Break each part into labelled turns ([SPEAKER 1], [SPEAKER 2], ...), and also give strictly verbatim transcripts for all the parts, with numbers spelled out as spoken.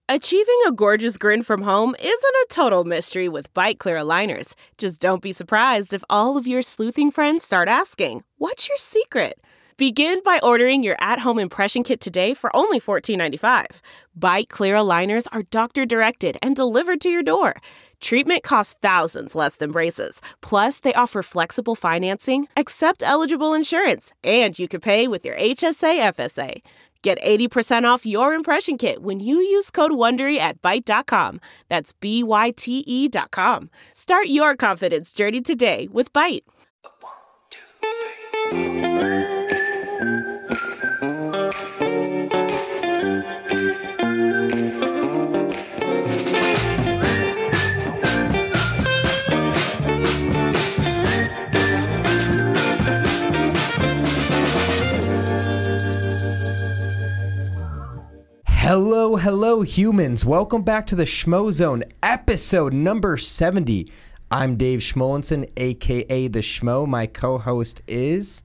[SPEAKER 1] Achieving a gorgeous grin from home isn't a total mystery with Byte Clear aligners. Just don't be surprised if all of your sleuthing friends start asking, "What's your secret?" Begin by ordering your at-home impression kit today for only fourteen ninety-five. Byte Clear aligners are doctor-directed and delivered to your door. Treatment costs thousands less than braces. Plus, they offer flexible financing, accept eligible insurance, and you can pay with your H S A F S A. Get eighty percent off your impression kit when you use code WONDERY at byte dot com. That's B Y T E dot com. Start your confidence journey today with Byte.
[SPEAKER 2] One, two, three, four.
[SPEAKER 3] Hello, hello, humans. Welcome back to the Schmo Zone, episode number seventy. I'm Dave Schmolenson, a k a. The Schmo. My co-host is...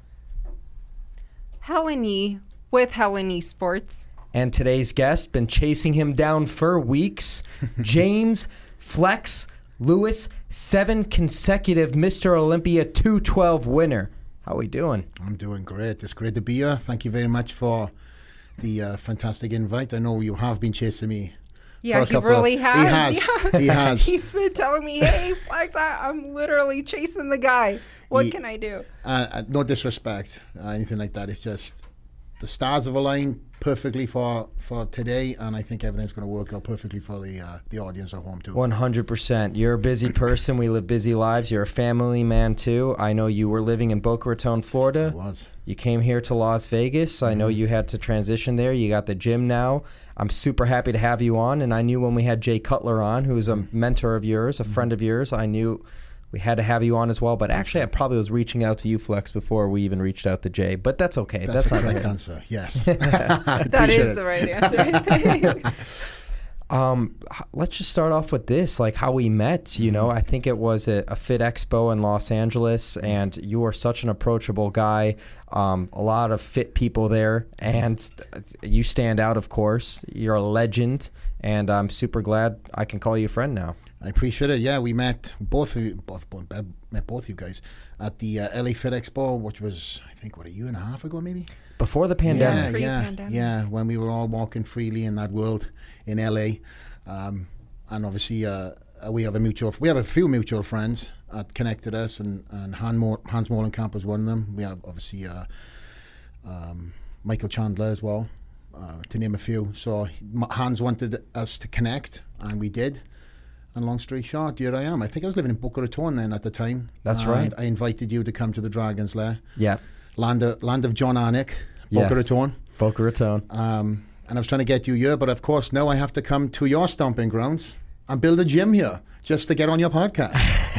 [SPEAKER 4] Helen E. with Helen E. Sports.
[SPEAKER 3] And today's guest, been chasing him down for weeks, James Flex Lewis, seven consecutive Mister Olympia two twelve winner. How are we doing?
[SPEAKER 5] I'm doing great. It's great to be here. Thank you very much for the uh, fantastic invite. I know you have been chasing me.
[SPEAKER 4] Yeah, he really
[SPEAKER 5] of,
[SPEAKER 4] has.
[SPEAKER 5] He has.
[SPEAKER 4] Yeah.
[SPEAKER 5] He has.
[SPEAKER 4] He's been telling me, hey, Flex, I, I'm literally chasing the guy. What he, can I do?
[SPEAKER 5] Uh, uh, no disrespect, uh, anything like that. It's just the stars have aligned perfectly for for today, and I think everything's going to work out perfectly for the uh, the audience at home too.
[SPEAKER 3] one hundred percent. You're a busy person. We live busy lives. You're a family man too. I know you were living in Boca Raton, Florida.
[SPEAKER 5] I was.
[SPEAKER 3] You came here to Las Vegas. I know you had to transition there. You got the gym now. I'm super happy to have you on, and I knew when we had Jay Cutler on, who's a mentor of yours, a friend of yours, I knew we had to have you on as well. But actually, I probably was reaching out to you, Flex, before we even reached out to Jay. But that's okay.
[SPEAKER 5] That's,
[SPEAKER 3] that's
[SPEAKER 5] the
[SPEAKER 3] not
[SPEAKER 5] correct
[SPEAKER 3] right.
[SPEAKER 5] answer. Yes.
[SPEAKER 4] That is
[SPEAKER 5] it.
[SPEAKER 4] the right answer.
[SPEAKER 3] Um, let's just start off with this, like how we met, you know. I think it was a, a Fit Expo in Los Angeles, and you are such an approachable guy. Um, a lot of fit people there, and you stand out, of course. You're a legend, and I'm super glad I can call you a friend now.
[SPEAKER 5] I appreciate it. Yeah, we met both of you, both, both, met both of you guys at the uh, L A Fit Expo, which was, I think, what, a year and a half ago, maybe?
[SPEAKER 3] Before the pandemic.
[SPEAKER 5] Yeah, yeah, yeah, when we were all walking freely in that world in L A. Um, and obviously, uh, we have a mutual, we have a few mutual friends that connected us, and, and Han Mo- Hans Molenkamp was one of them. We have, obviously, uh, um, Michael Chandler as well, uh, to name a few. So Hans wanted us to connect, and we did. And long story short, here I am. I think I was living in Boca Raton then at the time.
[SPEAKER 3] That's
[SPEAKER 5] and
[SPEAKER 3] right.
[SPEAKER 5] I invited you to come to the Dragon's Lair.
[SPEAKER 3] Yeah.
[SPEAKER 5] Land of, land of John Anik, Boca
[SPEAKER 3] Yes.
[SPEAKER 5] Raton.
[SPEAKER 3] Boca Raton.
[SPEAKER 5] Um, and I was trying to get you here, but of course now I have to come to your stomping grounds and build a gym here just to get on your podcast.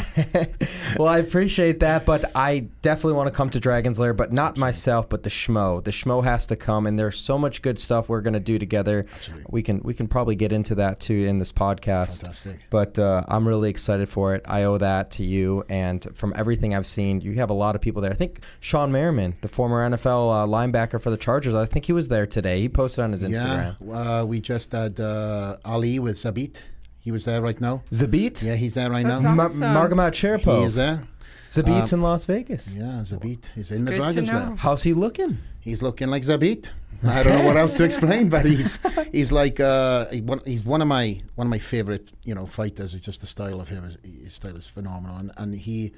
[SPEAKER 3] Well, I appreciate that, but I definitely want to come to Dragon's Lair, but not myself, but the Schmo. The Schmo has to come, and there's so much good stuff we're going to do together.
[SPEAKER 5] Absolutely.
[SPEAKER 3] We can we can probably get into that too in this podcast.
[SPEAKER 5] Fantastic.
[SPEAKER 3] But uh, I'm really excited for it. I owe that to you, and from everything I've seen, you have a lot of people there. I think Sean Merriman, the former N F L uh, linebacker for the Chargers, I think he was there today. He posted on his Instagram.
[SPEAKER 5] Yeah, uh, we just had uh, Ali with Zabit. He was there right now.
[SPEAKER 3] Zabit?
[SPEAKER 5] Yeah, he's there right
[SPEAKER 4] That's
[SPEAKER 5] now.
[SPEAKER 3] Ma-
[SPEAKER 4] awesome.
[SPEAKER 3] Margamat Sherpo.
[SPEAKER 5] He is there.
[SPEAKER 3] Zabit's
[SPEAKER 5] Um,
[SPEAKER 3] in Las Vegas.
[SPEAKER 5] Yeah, Zabit. He's in the
[SPEAKER 4] Good to
[SPEAKER 5] Dragon's
[SPEAKER 4] know.
[SPEAKER 5] Lair.
[SPEAKER 3] How's he looking?
[SPEAKER 5] He's looking like Zabit. I don't know what else to explain, but he's he's like uh, he, one, he's one of my one of my favorite you know fighters. It's just the style of him. His style is phenomenal, and, and he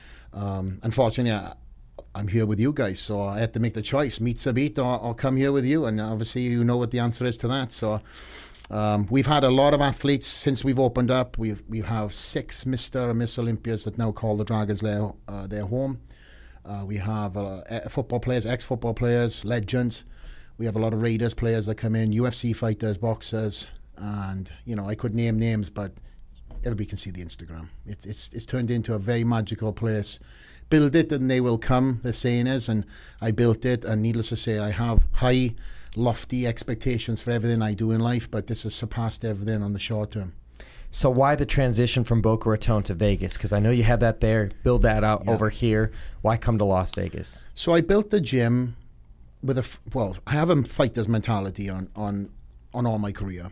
[SPEAKER 5] um, unfortunately I, I'm here with you guys, so I had to make the choice: meet Zabit or, or come here with you. And obviously, you know what the answer is to that. So. Um, we've had a lot of athletes since we've opened up. We've we have six Mister and Miss Olympias that now call the Dragon's Lair uh, their home. Uh, we have uh, football players, ex-football players, legends. We have a lot of Raiders players that come in, U F C fighters, boxers, and you know I could name names, but everybody can see the Instagram. It's it's it's turned into a very magical place. Build it and they will come, the saying is, and I built it. And needless to say, I have high, lofty expectations for everything I do in life, but this has surpassed everything on the short term.
[SPEAKER 3] So why the transition from Boca Raton to Vegas? Because I know you had that there, build that out
[SPEAKER 5] Yeah.
[SPEAKER 3] over here. Why come to Las Vegas?
[SPEAKER 5] So I built the gym with a, f- well, I have a fighter's mentality on, on, on all my career.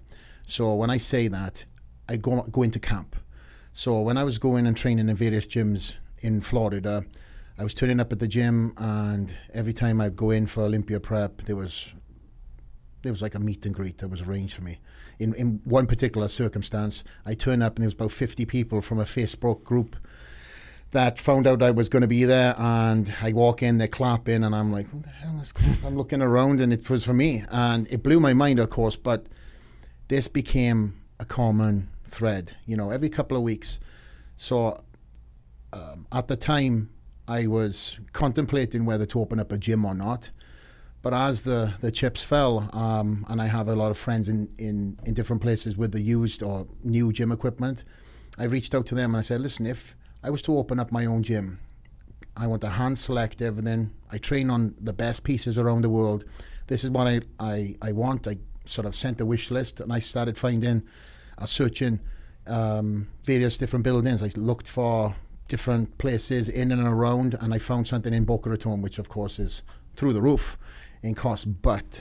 [SPEAKER 5] So when I say that, I go go into camp. So when I was going and training in various gyms in Florida, I was turning up at the gym, and every time I'd go in for Olympia prep, there was there was like a meet and greet that was arranged for me. In in one particular circumstance, I turned up and there was about fifty people from a Facebook group that found out I was going to be there, and I walk in, they're clapping, and I'm like, what the hell is clapping? I'm looking around, and it was for me, and it blew my mind, of course, but this became a common thread, you know, every couple of weeks. So um, at the time, I was contemplating whether to open up a gym or not, but as the, the chips fell, um, and I have a lot of friends in, in, in different places with the used or new gym equipment, I reached out to them and I said, listen, if I was to open up my own gym, I want to hand select everything. I train on the best pieces around the world. This is what I, I, I want. I sort of sent a wish list, and I started finding, uh, searching um, various different buildings. I looked for different places in and around, and I found something in Boca Raton, which of course is through the roof in cost, but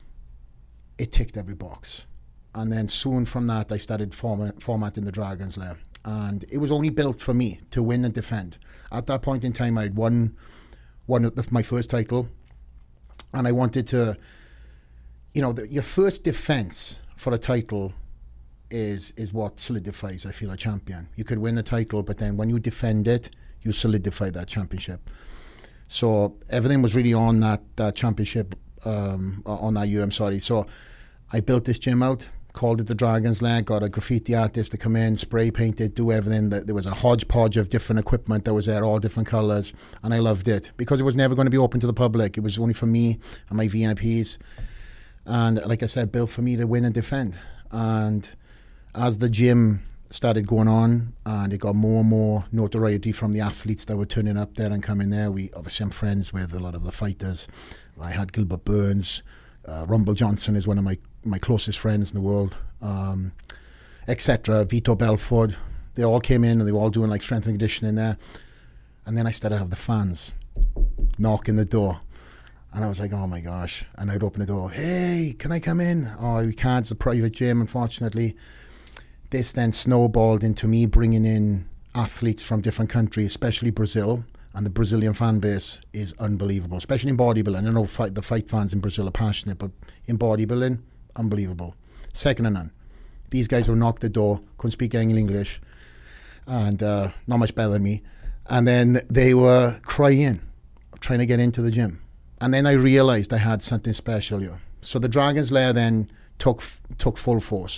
[SPEAKER 5] it ticked every box. And then soon from that, I started format, formatting the Dragon's Lair. And it was only built for me to win and defend. At that point in time, I'd won, won the, my first title, and I wanted to, you know, the, your first defense for a title is is what solidifies, I feel, a champion. You could win a title, but then when you defend it, you solidify that championship. So everything was really on that, that championship, um, on that year, I'm sorry. So I built this gym out, called it the Dragon's Lair, got a graffiti artist to come in, spray paint it, do everything. There was a hodgepodge of different equipment that was there, all different colours, and I loved it because it was never going to be open to the public. It was only for me and my V I Ps. And like I said, built for me to win and defend. And as the gym started going on and it got more and more notoriety from the athletes that were turning up there and coming there, we obviously I'm friends with a lot of the fighters. I had Gilbert Burns, uh, Rumble Johnson is one of my my closest friends in the world, um, et cetera. Vito Belfort, they all came in and they were all doing like strength and conditioning there. And then I started to have the fans knocking the door. And I was like, oh my gosh. And I'd open the door, hey, can I come in? Oh, we can't, it's a private gym, unfortunately. This then snowballed into me bringing in athletes from different countries, especially Brazil. And the Brazilian fan base is unbelievable, especially in bodybuilding. I know fight, the fight fans in Brazil are passionate, but in bodybuilding, unbelievable. Second to none. These guys will knock the door, couldn't speak any English, and uh, not much better than me. And then they were crying, trying to get into the gym. And then I realized I had something special here. So the Dragon's Lair then took took full force.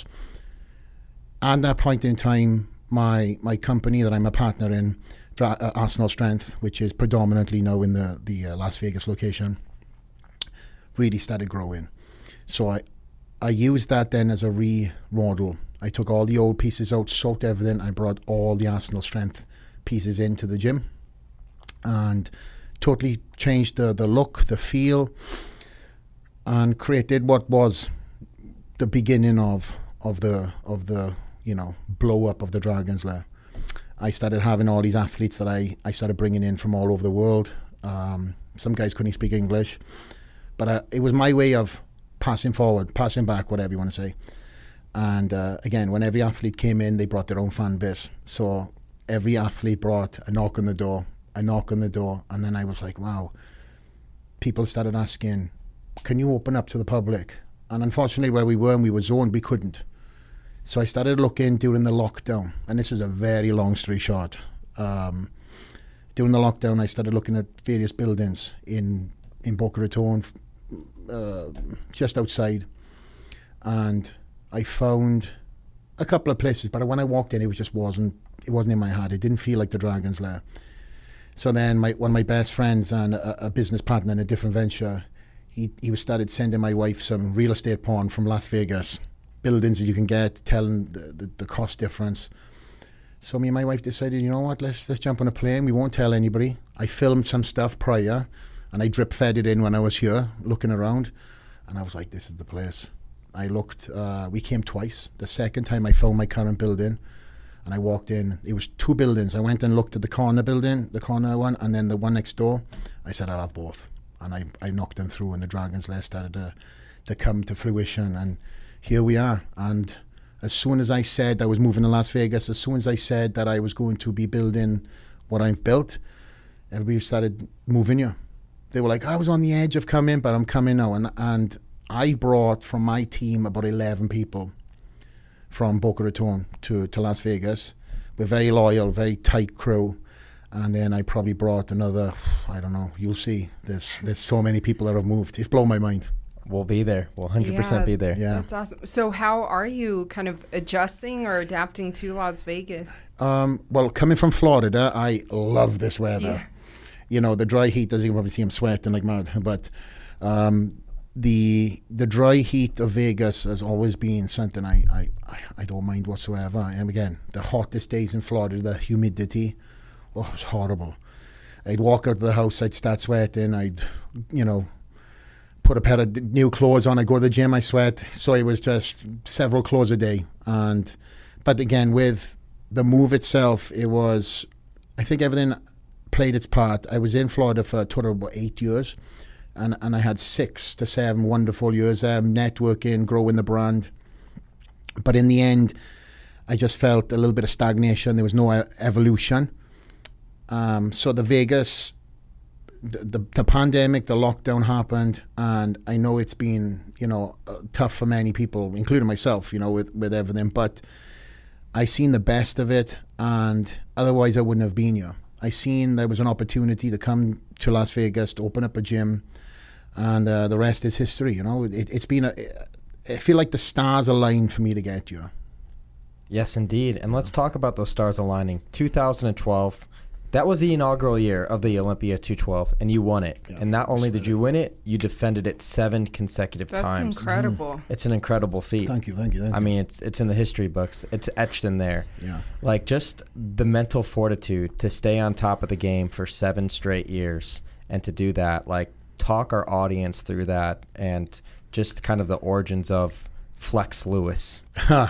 [SPEAKER 5] At that point in time, my my company that I'm a partner in, Dra- uh, Arsenal Strength, which is predominantly now in the, the uh, Las Vegas location, really started growing. So I I used that then as a remodel. I took all the old pieces out, soaked everything. I brought all the Arsenal Strength pieces into the gym and totally changed the, the look, the feel, and created what was the beginning of of the of the you know blow up of the Dragon's Lair. I started having all these athletes that I, I started bringing in from all over the world. Um, some guys couldn't speak English, but uh, it was my way of passing forward, passing back, whatever you want to say. And uh, again, when every athlete came in, they brought their own fan base. So every athlete brought a knock on the door, a knock on the door, and then I was like, wow. People started asking, can you open up to the public? And unfortunately, where we were and we were zoned, we couldn't. So I started looking during the lockdown, and this is a very long story short. Um, during the lockdown, I started looking at various buildings in, in Boca Raton, uh, just outside, and I found a couple of places, but when I walked in, it was just wasn't it wasn't in my head. It didn't feel like the Dragon's Lair. So then my one of my best friends and a, a business partner in a different venture, he he was started sending my wife some real estate porn from Las Vegas, buildings that you can get, telling the, the, the cost difference. So me and my wife decided, you know what, let's let's jump on a plane. We won't tell anybody. I filmed some stuff prior, and I drip fed it in when I was here looking around, and I was like, this is the place. I looked, uh, we came twice. The second time I found my current building, and I walked in, it was two buildings. I went and looked at the corner building, the corner one, and then the one next door. I said, I'll have both. And I, I knocked them through, and the Dragon's Lair started to, to come to fruition, and here we are. And As soon as I said I was moving to Las Vegas, as soon as I said that I was going to be building what I've built, everybody started moving you. They were like, I was on the edge of coming, but I'm coming now. And, and I brought from my team about eleven people from Boca Raton to, to Las Vegas. We're very loyal, very tight crew. And then I probably brought another, I don't know, you'll see. There's there's so many people that have moved. It's blown my mind.
[SPEAKER 3] We'll be there. We'll one hundred percent
[SPEAKER 4] Yeah,
[SPEAKER 3] be there.
[SPEAKER 5] Yeah.
[SPEAKER 4] That's awesome. So how are you kind of adjusting or adapting to Las Vegas?
[SPEAKER 5] Um, well, coming from Florida, I love this weather.
[SPEAKER 4] Yeah.
[SPEAKER 5] You know, the dry heat, as you can probably see, I'm sweating like mad. But um, the the dry heat of Vegas has always been something I, I, I, I don't mind whatsoever. And again, the hottest days in Florida, the humidity, oh, it was horrible. I'd walk out of the house, I'd start sweating, I'd, you know, put a pair of d- new clothes on, I go to the gym, I sweat. So it was just several clothes a day. And but again, with the move itself, it was, I think everything played its part. I was in Florida for a total of about eight years, and, and I had six to seven wonderful years there, networking, growing the brand. But in the end, I just felt a little bit of stagnation. There was no uh, evolution. Um, so the Vegas, the, the the pandemic, the lockdown happened, and I know it's been, you know, uh, tough for many people, including myself, you know, with, with everything. But I seen the best of it, and otherwise I wouldn't have been here. I seen there was an opportunity to come to Las Vegas to open up a gym, and uh, the rest is history. You know, it, it's been a. I feel like the stars aligned for me to get here.
[SPEAKER 3] Yes, indeed. And let's talk about those stars aligning. two thousand twelve, that was the inaugural year of the Olympia two twelve, and you won it.
[SPEAKER 5] Yeah,
[SPEAKER 3] and not only did you win it, you defended it seven consecutive
[SPEAKER 4] That's
[SPEAKER 3] times.
[SPEAKER 4] incredible.
[SPEAKER 3] It's an incredible feat.
[SPEAKER 5] Thank you, thank you, thank
[SPEAKER 3] I
[SPEAKER 5] you.
[SPEAKER 3] mean, it's it's in the history books. It's etched in there.
[SPEAKER 5] Yeah.
[SPEAKER 3] Like, just the mental fortitude to stay on top of the game for seven straight years and to do that. Like, talk our audience through that and just kind of the origins of Flex Lewis.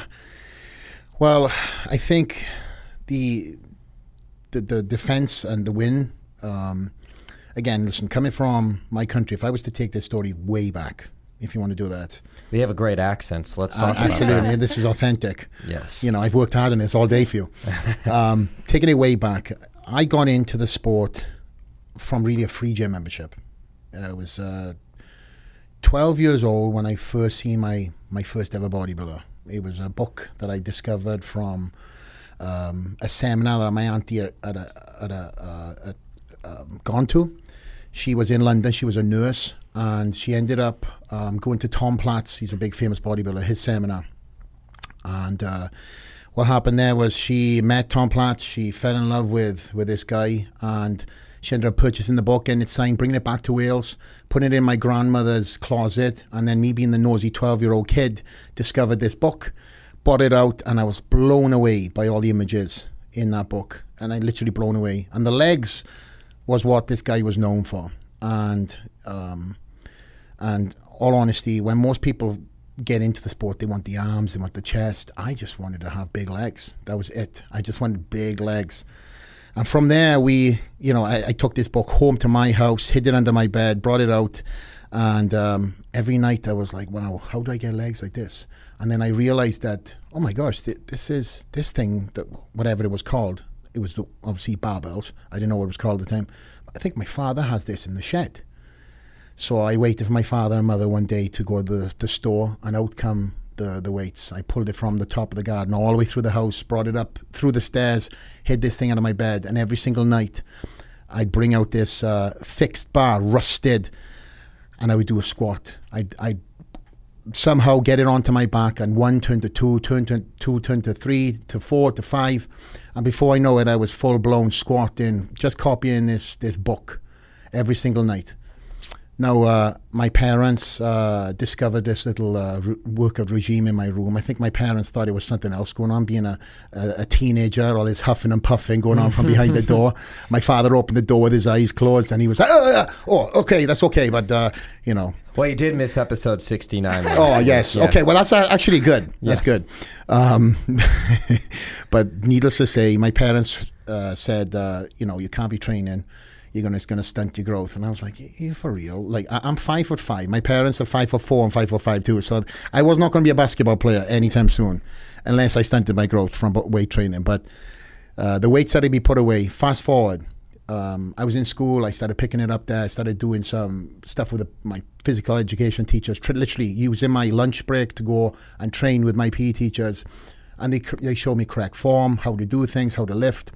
[SPEAKER 5] Well, I think the the, the defense and the win. Um, again, listen, coming from my country, if I was to take this story way back, if you want to do that,
[SPEAKER 3] We have a great accent, so let's
[SPEAKER 5] uh,
[SPEAKER 3] talk about
[SPEAKER 5] absolutely,
[SPEAKER 3] that.
[SPEAKER 5] this is authentic.
[SPEAKER 3] Yes.
[SPEAKER 5] You know, I've worked hard on this all day for you. um, taking it way back, I got into the sport from really a free gym membership. I was uh, twelve years old when I first seen my, my first ever bodybuilder. It was a book that I discovered from um, a seminar that my auntie had, had, a, had a, uh, a, um, gone to. She was in London. She was a nurse, and she ended up um, going to Tom Platz. He's a big famous bodybuilder, his seminar. And uh, what happened there was she met Tom Platz. She fell in love with, with this guy, and she ended up purchasing the book, and it's signed, bringing it back to Wales, putting it in my grandmother's closet, and then me being the nosy twelve-year-old kid, discovered this book, bought it out, and I was blown away by all the images in that book, and I literally blown away. And the legs was what this guy was known for. And um, and all honesty, when most people get into the sport, they want the arms, they want the chest. I just wanted to have big legs. That was it. I just wanted big legs. And from there, we, you know, I, I took this book home to my house, hid it under my bed, brought it out, and um, every night I was like, wow, how do I get legs like this? And then I realized that, oh my gosh, th- this is, this thing, that whatever it was called, it was the, obviously barbells. I didn't know what it was called at the time. I think my father has this in the shed. So I waited for my father and mother one day to go to the, the store, and out come the, the weights. I pulled it from the top of the garden all the way through the house, brought it up through the stairs, hid this thing under my bed, and every single night I'd bring out this uh, fixed bar, rusted, and I would do a squat. I'd, I'd somehow get it onto my back, and one turned to two, turned to two, turned to three, to four, to five, and before I know it, I was full-blown squatting, just copying this this book every single night. Now, uh, my parents uh, discovered this little uh, re- workout regime in my room. I think my parents thought it was something else going on, being a, a, a teenager, all this huffing and puffing going on from behind the door. My father opened the door with his eyes closed, and he was like, oh, oh okay, that's okay, but, uh, you know.
[SPEAKER 3] Well, you did miss episode sixty-nine.
[SPEAKER 5] Oh, yes.
[SPEAKER 3] Yeah.
[SPEAKER 5] Okay, well, that's uh, actually good. That's
[SPEAKER 3] Yes.
[SPEAKER 5] good. Um, but needless to say, my parents uh, said, uh, you know, you can't be training. you're gonna it's gonna stunt your growth. And I was like, you for real? Like I, I'm five foot five. My parents are five foot four and five foot five too. So I was not gonna be a basketball player anytime soon, unless I stunted my growth from weight training. But uh, the weight started to be put away. Fast forward, um, I was in school. I started picking it up there. I started doing some stuff with the, my physical education teachers. Tr- literally using my lunch break to go and train with my P E teachers, and they they showed me correct form, how to do things, how to lift,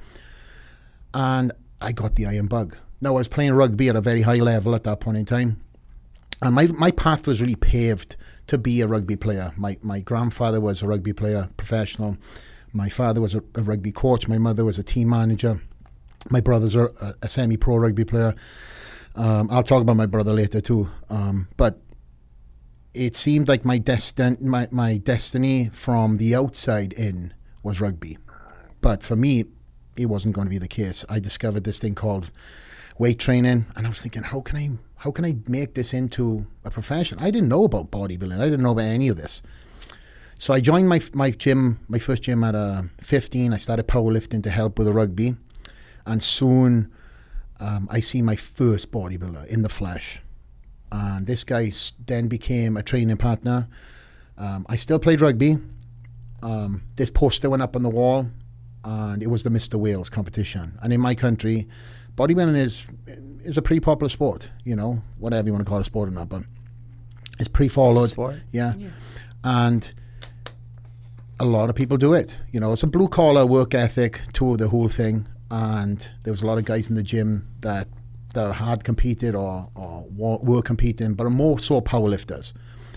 [SPEAKER 5] and I got the iron bug. Now, I was playing rugby at a very high level at that point in time. And my my path was really paved to be a rugby player. My my grandfather was a rugby player, professional. My father was a, a rugby coach. My mother was a team manager. My brothers are a, a semi-pro rugby player. Um, I'll talk about my brother later too. Um, but it seemed like my, destin- my, my destiny from the outside in was rugby. But for me, it wasn't going to be the case. I discovered this thing called weight training, and I was thinking, how can I how can I make this into a profession? I didn't know about bodybuilding. I didn't know about any of this. So I joined my my gym, my first gym at uh, fifteen. I started powerlifting to help with the rugby, and soon um, I see my first bodybuilder in the flesh. And this guy s- then became a training partner. Um, I still played rugby. Um, this poster went up on the wall, and it was the Mister Wales competition. And in my country, bodybuilding is is a pretty popular sport, you know, whatever you want to call it, a sport or not, but it's pretty followed.
[SPEAKER 3] It's a sport.
[SPEAKER 5] Yeah. yeah. And a lot of people do it. You know, it's a blue collar work ethic to the whole thing. And there was a lot of guys in the gym that, that had competed or, or were competing, but are more so powerlifters.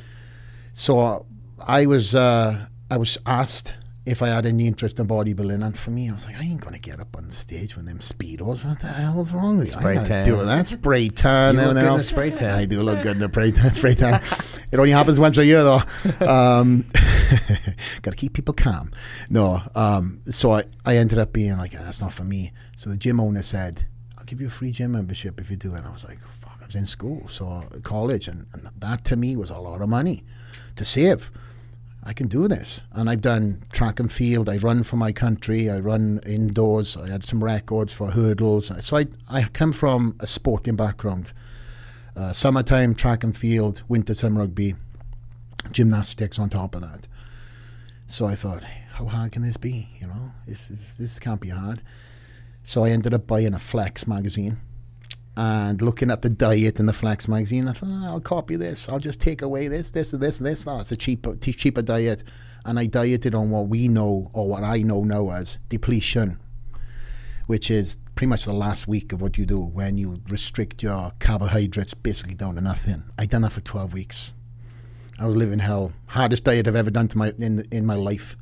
[SPEAKER 5] So I was uh, I was asked if I had any interest in bodybuilding, and for me, I was like, I ain't gonna get up on stage with them speedos. What the hell's wrong with you?
[SPEAKER 3] Spray
[SPEAKER 5] I'm
[SPEAKER 3] tan.
[SPEAKER 5] not doing that. Spray tan.
[SPEAKER 3] You look
[SPEAKER 5] and
[SPEAKER 3] good in
[SPEAKER 5] else.
[SPEAKER 3] a spray tan.
[SPEAKER 5] I do look good in a spray tan. Spray tan. It only happens once a year, though. Um, Got to keep people calm. No. Um, so I, I ended up being like, ah, that's not for me. So the gym owner said, I'll give you a free gym membership if you do it. And I was like, fuck, I was in school, so college, and, and that to me was a lot of money to save. I can do this. And I've done track and field. I run for my country. I run indoors. I had some records for hurdles. So I, I come from a sporting background. Uh, summertime, track and field, wintertime rugby, gymnastics on top of that. So I thought, hey, how hard can this be? You know, this is, this can't be hard. So I ended up buying a Flex magazine and looking at the diet in the Flex magazine. I thought, oh, I'll copy this. I'll just take away this, this, and this, and this. No, it's a cheaper, t- cheaper diet. And I dieted on what we know, or what I know now as depletion, which is pretty much the last week of what you do when you restrict your carbohydrates basically down to nothing. I done that for twelve weeks. I was living hell. Hardest diet I've ever done to my in in my life.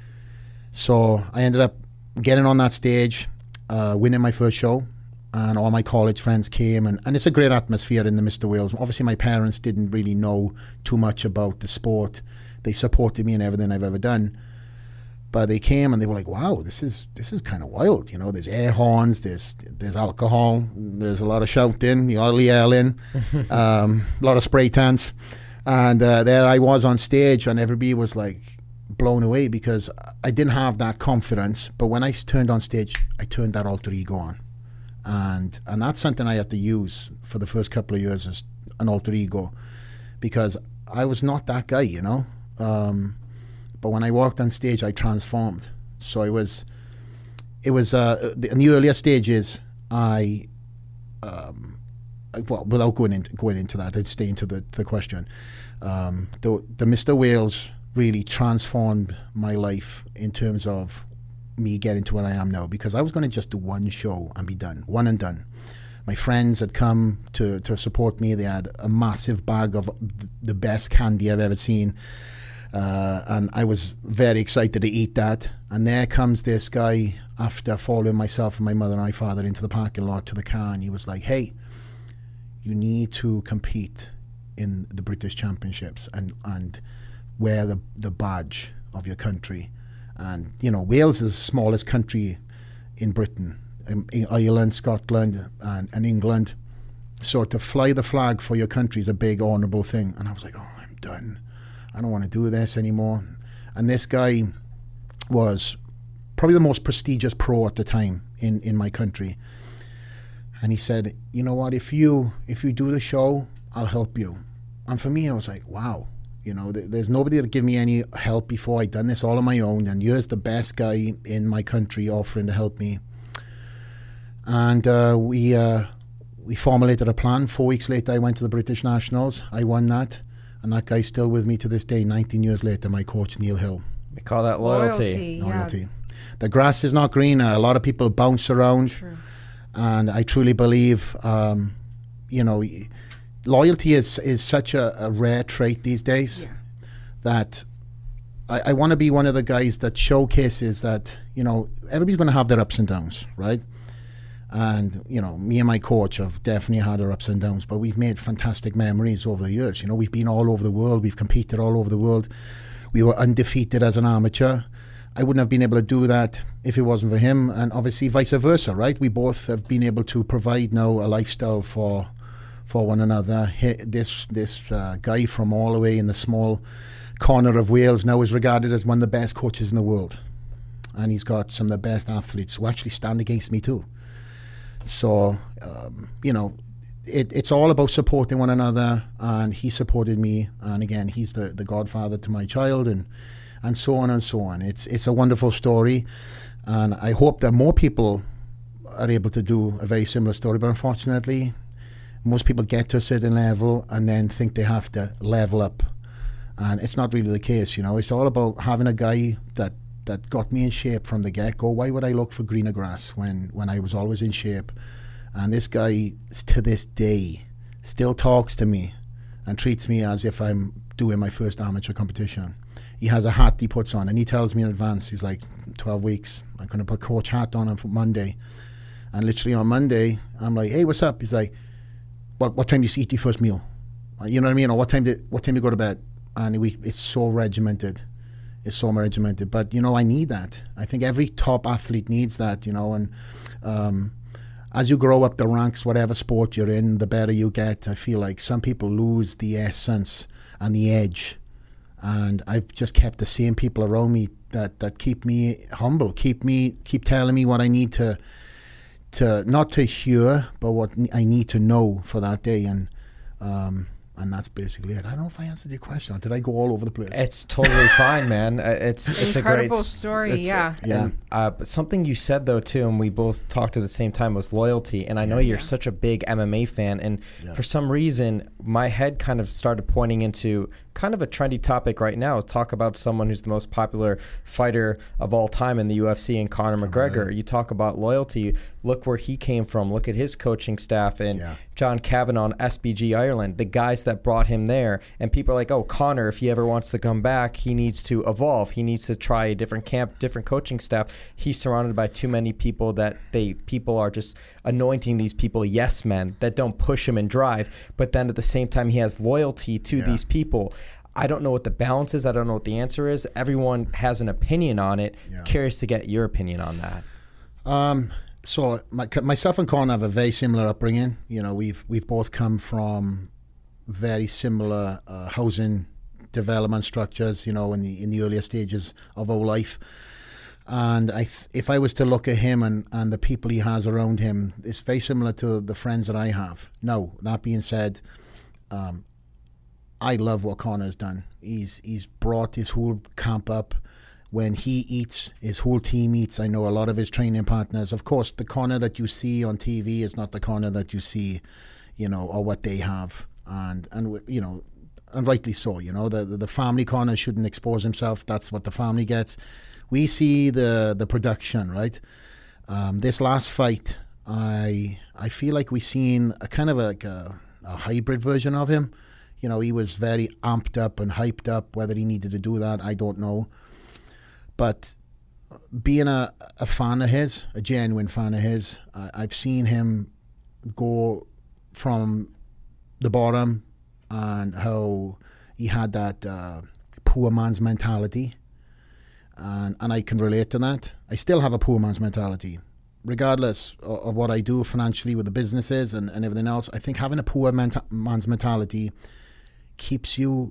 [SPEAKER 5] So I ended up getting on that stage, uh, winning my first show. And all my college friends came, and, and it's a great atmosphere in the Mister Wales. Obviously, my parents didn't really know too much about the sport. They supported me in everything I've ever done. But they came and they were like, wow, this is this is kind of wild. You know, there's air horns, there's there's alcohol, there's a lot of shouting, you all yelling, um, a lot of spray tans. And uh, there I was on stage, and everybody was like blown away because I didn't have that confidence. But when I turned on stage, I turned that alter ego on. And and that's something I had to use for the first couple of years as an alter ego, because I was not that guy, you know. Um, but when I walked on stage, I transformed. So it was, it was uh, the, in the earlier stages, I, um, I, well, without going into going into that, I'd stay into the the question. Um, the the Mister Wales really transformed my life in terms of me getting to where I am now, because I was going to just do one show and be done, one and done. My friends had come to, to support me. They had a massive bag of the best candy I've ever seen. Uh, and I was very excited to eat that. And there comes this guy, after following myself and my mother and my father into the parking lot to the car, and he was like, hey, you need to compete in the British Championships and, and wear the, the badge of your country. And, you know, Wales is the smallest country in Britain, in, in Ireland, Scotland, and, and England. So to fly the flag for your country is a big, honourable thing. And I was like, oh, I'm done. I don't want to do this anymore. And this guy was probably the most prestigious pro at the time in, in my country. And he said, you know what, if you if you do the show, I'll help you. And for me, I was like, wow, you know, th- there's nobody to give me any help before. I'd done this all on my own, and you're the best guy in my country offering to help me. And uh, we uh, we formulated a plan. Four weeks later, I went to the British Nationals. I won that, and that guy's still with me to this day, nineteen years later, my coach, Neil Hill.
[SPEAKER 3] We call that loyalty.
[SPEAKER 4] Loyalty,
[SPEAKER 5] Loyalty.
[SPEAKER 4] yeah.
[SPEAKER 5] The grass is not greener. A lot of people bounce around.
[SPEAKER 4] True.
[SPEAKER 5] And I truly believe, um, you know, y- loyalty is, is such a, a rare trait these days
[SPEAKER 4] Yeah.
[SPEAKER 5] that I, I want to be one of the guys that showcases that, you know, everybody's going to have their ups and downs, right? And, you know, me and my coach have definitely had our ups and downs, but we've made fantastic memories over the years. You know, we've been all over the world. We've competed all over the world. We were undefeated as an amateur. I wouldn't have been able to do that if it wasn't for him, and obviously vice versa, right? We both have been able to provide now a lifestyle for for one another. He, this this uh, guy from all the way in the small corner of Wales now is regarded as one of the best coaches in the world, and he's got some of the best athletes who actually stand against me too. So, um, you know, it, it's all about supporting one another, and he supported me, and again, he's the, the godfather to my child, and and so on and so on. It's it's a wonderful story, and I hope that more people are able to do a very similar story, but unfortunately, most people get to a certain level and then think they have to level up, and it's not really the case. You know, it's all about having a guy that that got me in shape from the get-go. Why would I look for greener grass when, when I was always in shape? And this guy, to this day, still talks to me and treats me as if I'm doing my first amateur competition. He has a hat he puts on, and he tells me in advance, he's like, twelve weeks, I'm going to put coach hat on on for Monday. And literally on Monday, I'm like, hey, what's up? He's like, what what time do you eat your first meal? You know what I mean? Or what time do, what time do you go to bed? And we, it's so regimented. It's so regimented. But, you know, I need that. I think every top athlete needs that, you know. And um, as you grow up the ranks, whatever sport you're in, the better you get. I feel like some people lose the essence and the edge. And I've just kept the same people around me that, that keep me humble, keep me keep telling me what I need to, to not to hear, but what I need to know for that day. And um, and that's basically it. I don't know if I answered your question. Or did I go all over the place?
[SPEAKER 3] It's totally fine, man. Uh, It's it's
[SPEAKER 4] Incredible
[SPEAKER 3] a great
[SPEAKER 4] story,
[SPEAKER 3] it's-
[SPEAKER 4] yeah.
[SPEAKER 5] Yeah.
[SPEAKER 3] And, uh, but something you said though too, and we both talked at the same time, was loyalty. And I know
[SPEAKER 5] Yes.
[SPEAKER 3] you're
[SPEAKER 4] Yeah.
[SPEAKER 3] such a big M M A fan, and
[SPEAKER 5] Yeah.
[SPEAKER 3] for some reason, my head kind of started pointing into kind of a trendy topic right now. Talk about someone who's the most popular fighter of all time in the U F C, and Conor McGregor. You talk about loyalty. Look where he came from. Look at his coaching staff, and
[SPEAKER 5] Yeah.
[SPEAKER 3] John Kavanagh, S B G Ireland, the guys that brought him there. And people are like, oh, Conor, if he ever wants to come back, he needs to evolve. He needs to try a different camp, different coaching staff. He's surrounded by too many people that they people are just anointing these people yes men that don't push him and drive. But then at the same time, he has loyalty to
[SPEAKER 5] Yeah.
[SPEAKER 3] these people. I don't know what the balance is. I don't know what the answer is. Everyone has an opinion on it.
[SPEAKER 5] Yeah.
[SPEAKER 3] Curious to get your opinion on that.
[SPEAKER 5] Um, so my, myself and Conor have a very similar upbringing. You know, we've we've both come from very similar uh, housing development structures. You know, in the in the earlier stages of our life. And I, th- if I was to look at him and, and the people he has around him, it's very similar to the friends that I have. Now, that being said, um, I love what Conor's done. He's he's brought his whole camp up. When he eats, his whole team eats. I know a lot of his training partners. Of course, the Conor that you see on T V is not the Conor that you see, you know, or what they have. And, and you know, and rightly so, you know. The, the, the family Conor shouldn't expose himself. That's what the family gets. We see the, the production, right? Um, this last fight, I I feel like we seen a kind of a, like a, a hybrid version of him. You know, he was very amped up and hyped up. Whether he needed to do that, I don't know. But being a, a fan of his, a genuine fan of his, I, I've seen him go from the bottom and how he had that uh, poor man's mentality. And, and I can relate to that. I still have a poor man's mentality. Regardless of, of what I do financially with the businesses and, and everything else, I think having a poor menta- man's mentality keeps you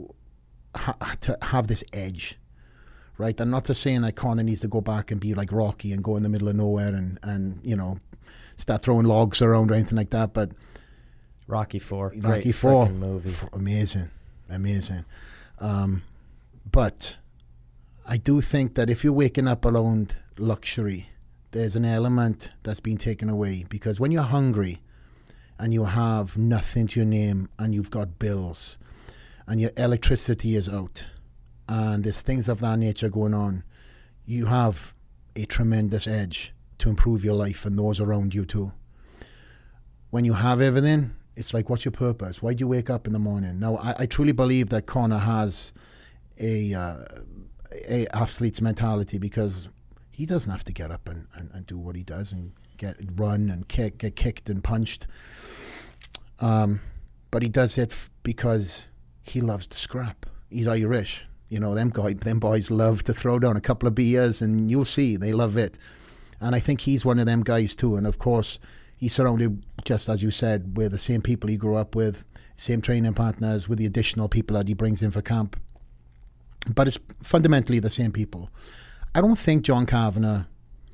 [SPEAKER 5] ha- to have this edge. Right, I'm not just saying that Conor needs to go back and be like Rocky and go in the middle of nowhere and, and you know, start throwing logs around or anything like that. But
[SPEAKER 3] Rocky Four,
[SPEAKER 5] Rocky
[SPEAKER 3] great
[SPEAKER 5] Four,
[SPEAKER 3] frickin' movie.
[SPEAKER 5] f- amazing, amazing. Um, but I do think that if you're waking up around luxury, there's an element that's been taken away, because when you're hungry and you have nothing to your name and you've got bills and your electricity is out and there's things of that nature going on, you have a tremendous edge to improve your life and those around you too. When you have everything, it's like, what's your purpose? Why do you wake up in the morning? Now, I, I truly believe that Conor has a, uh, a athlete's mentality, because he doesn't have to get up and, and, and do what he does and get run and kick, get kicked and punched. Um, but he does it f- because he loves to scrap. He's Irish. You know, them guys, them boys love to throw down a couple of beers, and you'll see, they love it. And I think he's one of them guys too. And of course, he's surrounded, just as you said, with the same people he grew up with, same training partners, with the additional people that he brings in for camp. But it's fundamentally the same people. I don't think John Kavanagh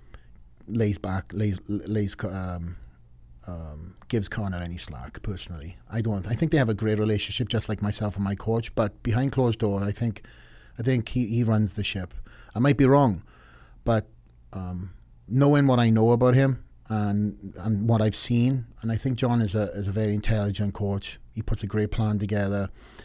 [SPEAKER 5] lays back, lays, lays um, um, gives Conor any slack, personally. I don't. I think they have a great relationship, just like myself and my coach. But behind closed door, I think, I think he, he runs the ship. I might be wrong, but um, knowing what I know about him and and what I've seen, and I think John is a is a very intelligent coach. He puts a great plan together.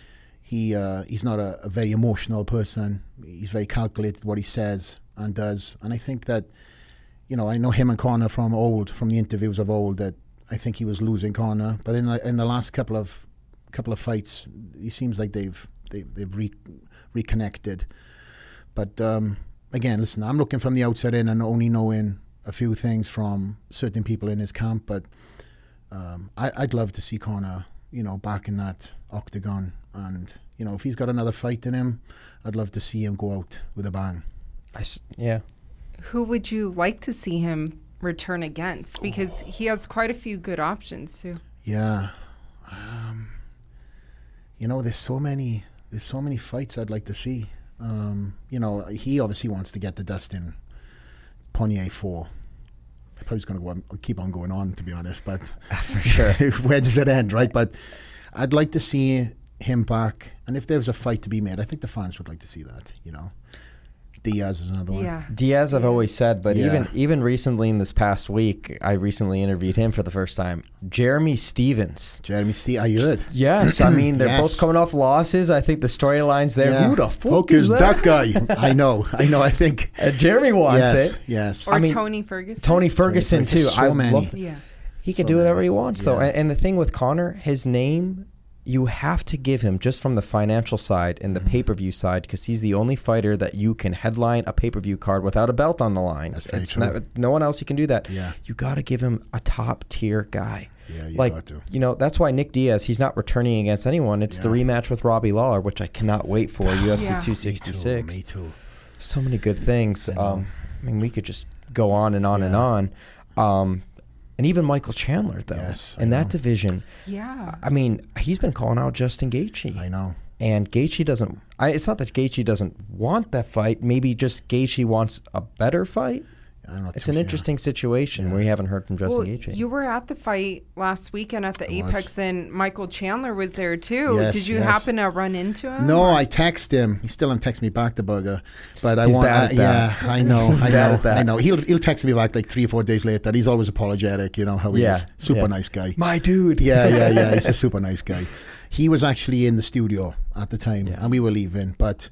[SPEAKER 5] He uh, he's not a, a very emotional person. He's very calculated what he says and does. And I think that, you know, I know him and Conor from old, from the interviews of old, that I think he was losing Conor. But in the, in the last couple of couple of fights, it seems like they've they've, they've re, reconnected. But um, again, listen, I'm looking from the outside in and only knowing a few things from certain people in his camp. But um, I, I'd love to see Conor, you know, back in that octagon. And, you know, if he's got another fight in him, I'd love to see him go out with a bang.
[SPEAKER 3] I s- yeah.
[SPEAKER 4] Who would you like to see him return against? Because oh. he has quite a few good options too.
[SPEAKER 5] Yeah. Um, you know, there's so many, there's so many fights I'd like to see. Um, you know, he obviously wants to get the Dustin Poirier four. Probably going to go on, keep on going on, to be honest, but
[SPEAKER 3] for sure.
[SPEAKER 5] Where does it end, right? But I'd like to see him back, and if there was a fight to be made, I think the fans would like to see that, you know. Diaz is another one.
[SPEAKER 4] Yeah.
[SPEAKER 3] Diaz, I've
[SPEAKER 4] yeah.
[SPEAKER 3] always said, but
[SPEAKER 5] Yeah.
[SPEAKER 3] even even recently in this past week, I recently interviewed him for the first time. Jeremy Stevens.
[SPEAKER 5] Jeremy Stevens, I heard.
[SPEAKER 3] Yes, I mean, they're
[SPEAKER 5] Yes.
[SPEAKER 3] both coming off losses. I think the storyline's there.
[SPEAKER 5] Yeah.
[SPEAKER 3] Who the fuck
[SPEAKER 5] Fuck
[SPEAKER 3] is
[SPEAKER 5] is
[SPEAKER 3] that?
[SPEAKER 5] that guy? I know, I know, I think.
[SPEAKER 3] Uh, Jeremy wants
[SPEAKER 5] yes,
[SPEAKER 3] it.
[SPEAKER 5] yes.
[SPEAKER 4] Or
[SPEAKER 3] I mean,
[SPEAKER 4] Tony Ferguson.
[SPEAKER 3] Tony Ferguson,
[SPEAKER 5] Ferguson,
[SPEAKER 3] too.
[SPEAKER 5] so
[SPEAKER 3] I
[SPEAKER 5] many.
[SPEAKER 3] love
[SPEAKER 4] Yeah.
[SPEAKER 3] He can
[SPEAKER 5] So
[SPEAKER 3] do whatever
[SPEAKER 5] many.
[SPEAKER 3] he wants, though.
[SPEAKER 5] Yeah.
[SPEAKER 3] And, and the thing with Conor, his name, you have to give him, just from the financial side and the
[SPEAKER 5] Mm-hmm.
[SPEAKER 3] pay-per-view side, because he's the only fighter that you can headline a pay-per-view card without a belt on the line.
[SPEAKER 5] That's very
[SPEAKER 3] It's
[SPEAKER 5] true.
[SPEAKER 3] not- no one else you can do that.
[SPEAKER 5] Yeah.
[SPEAKER 3] You got to give him a top-tier guy.
[SPEAKER 5] Yeah, you
[SPEAKER 3] like,
[SPEAKER 5] got to.
[SPEAKER 3] you know, that's why Nick Diaz, he's not returning against anyone. It's the
[SPEAKER 5] Yeah.
[SPEAKER 3] rematch with Robbie Lawler, which I cannot wait for, U F C
[SPEAKER 4] Yeah.
[SPEAKER 3] two sixty-six.
[SPEAKER 5] Me too, me too.
[SPEAKER 3] So many good things.
[SPEAKER 5] I know.
[SPEAKER 3] Um, I mean, we could just go on and on and
[SPEAKER 5] Yeah.
[SPEAKER 3] on. Um, and even Michael Chandler, though,
[SPEAKER 5] Yes, I
[SPEAKER 3] in that
[SPEAKER 5] know.
[SPEAKER 3] division.
[SPEAKER 4] Yeah.
[SPEAKER 3] I mean, he's been calling out Justin Gaethje.
[SPEAKER 5] I know.
[SPEAKER 3] And Gaethje doesn't... I, it's not that Gaethje doesn't want that fight. Maybe just Gaethje wants a better fight.
[SPEAKER 5] I'm not
[SPEAKER 3] It's
[SPEAKER 5] too
[SPEAKER 3] an
[SPEAKER 5] sure.
[SPEAKER 3] interesting situation
[SPEAKER 5] Yeah.
[SPEAKER 3] where you haven't heard from Justin
[SPEAKER 4] Well,
[SPEAKER 3] Gaethje.
[SPEAKER 4] you were at the fight last weekend at the
[SPEAKER 5] I was.
[SPEAKER 4] Apex, and Michael Chandler was there too.
[SPEAKER 5] Yes,
[SPEAKER 4] Did you
[SPEAKER 5] yes.
[SPEAKER 4] happen to run into him?
[SPEAKER 5] No, I text him. He still hasn't texted me back, the bugger. But I
[SPEAKER 3] He's
[SPEAKER 5] want.
[SPEAKER 3] bad
[SPEAKER 5] I,
[SPEAKER 3] at that.
[SPEAKER 5] Yeah, I know.
[SPEAKER 3] He's
[SPEAKER 5] I
[SPEAKER 3] bad
[SPEAKER 5] know.
[SPEAKER 3] at that.
[SPEAKER 5] I know. He'll he'll text me back like three or four days later. He's always apologetic. You know how he
[SPEAKER 3] Yeah,
[SPEAKER 5] is. Super
[SPEAKER 3] yeah.
[SPEAKER 5] nice guy.
[SPEAKER 3] My dude.
[SPEAKER 5] Yeah, yeah, yeah. He's a super nice guy. He was actually in the studio at the time,
[SPEAKER 3] Yeah.
[SPEAKER 5] and we were leaving. But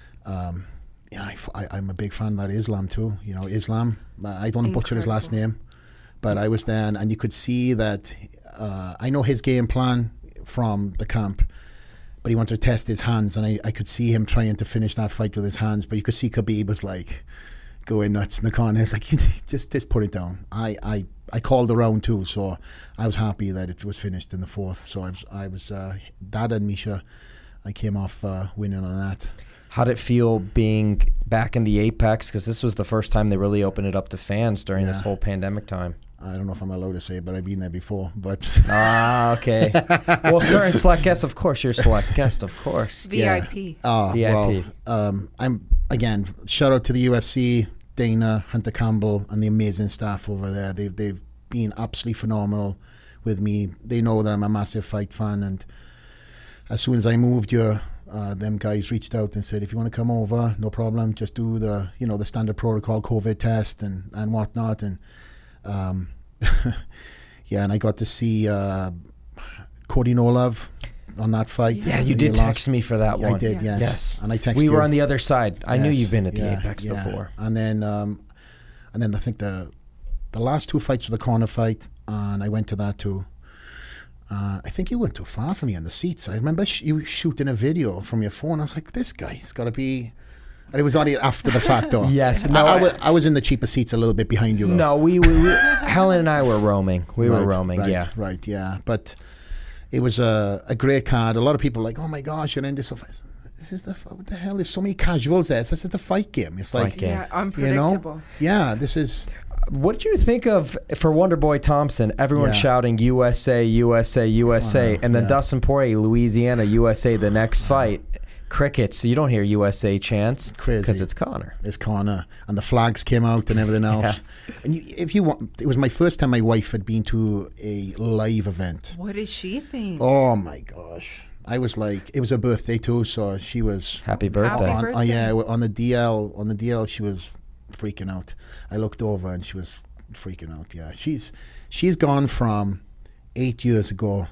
[SPEAKER 5] um, yeah, I, I, I'm a big fan of that Islam too. You know, Islam. I don't butcher his last
[SPEAKER 4] Incredible.
[SPEAKER 5] name, but I was there, and, and you could see that. Uh, I know his game plan from the camp, but he wanted to test his hands, and I, I could see him trying to finish that fight with his hands. But you could see Khabib was like going nuts in the corner. It's like, just just put it down. I, I, I called the round too, so I was happy that it was finished in the fourth. So I was I was uh, Dad and Misha. I came off uh, winning on that.
[SPEAKER 3] How'd it feel being back in the Apex? Because this was the first time they really opened it up to fans during this
[SPEAKER 5] Yeah.
[SPEAKER 3] whole pandemic time.
[SPEAKER 5] I don't know if I'm allowed to say it, but I've been there before. But
[SPEAKER 3] Ah, okay. Well, certain select guests, of course. You're a select guest, of course.
[SPEAKER 4] V I P.
[SPEAKER 5] Oh,
[SPEAKER 3] V I P.
[SPEAKER 5] well, um, I'm again. Shout out to the U F C, Dana, Hunter Campbell, and the amazing staff over there. They've they've been absolutely phenomenal with me. They know that I'm a massive fight fan, and as soon as I moved here, uh, them guys reached out and said, if you want to come over, no problem, just do the, you know, the standard protocol COVID test and, and whatnot. And um, yeah, and I got to see uh, Cody Nolov on that fight.
[SPEAKER 3] Yeah, you
[SPEAKER 5] He
[SPEAKER 3] did
[SPEAKER 5] lost.
[SPEAKER 3] text me for that
[SPEAKER 5] Yeah,
[SPEAKER 3] one.
[SPEAKER 5] I did, yes.
[SPEAKER 3] Yes.
[SPEAKER 5] And I texted
[SPEAKER 3] We were
[SPEAKER 5] you.
[SPEAKER 3] on the other side. I knew
[SPEAKER 5] Yes,
[SPEAKER 3] you've been at the
[SPEAKER 5] yeah,
[SPEAKER 3] Apex
[SPEAKER 5] yeah.
[SPEAKER 3] before.
[SPEAKER 5] And then um, and then I think the the last two fights were the corner fight, and I went to that too. Uh, I think you weren't too far from me in the seats. I remember sh- you shooting a video from your phone. I was like, this guy's got to be... And it was only after the fact, though.
[SPEAKER 3] Yes,
[SPEAKER 5] I,
[SPEAKER 3] no,
[SPEAKER 5] I,
[SPEAKER 3] I-
[SPEAKER 5] wa- I was in the cheaper seats a little bit behind you, though.
[SPEAKER 3] No, we, we, we Helen and I were roaming. We were
[SPEAKER 5] Right,
[SPEAKER 3] roaming,
[SPEAKER 5] right,
[SPEAKER 3] yeah.
[SPEAKER 5] Right, yeah. But it was a, a great card. A lot of people were like, oh my gosh, you're in this. This is the... What the hell? There's so many casuals there. This is the fight game. It's
[SPEAKER 3] Fight
[SPEAKER 5] like...
[SPEAKER 3] game.
[SPEAKER 4] Yeah,
[SPEAKER 5] You
[SPEAKER 4] unpredictable.
[SPEAKER 5] know? Yeah, this is...
[SPEAKER 3] What did you think of, for Wonderboy Thompson, everyone
[SPEAKER 5] Yeah.
[SPEAKER 3] shouting U S A, U S A, U S A,
[SPEAKER 5] Wow,
[SPEAKER 3] and then
[SPEAKER 5] yeah.
[SPEAKER 3] Dustin Poirier, Louisiana, U S A, the next fight. Crickets, you don't hear U S A chants.
[SPEAKER 5] Crazy.
[SPEAKER 3] Because it's Connor.
[SPEAKER 5] This corner, and the flags came out and everything else. And you, if you want, it was my first time my wife had been to a live event.
[SPEAKER 4] What does she think?
[SPEAKER 5] Oh my gosh. I was like, it was her birthday too, so she was
[SPEAKER 3] Happy birthday.
[SPEAKER 4] Happy
[SPEAKER 5] on,
[SPEAKER 4] birthday.
[SPEAKER 5] oh yeah, on the D L, on the D L she was freaking out. I looked over and she was freaking out. Yeah. She's she's gone from eight years ago,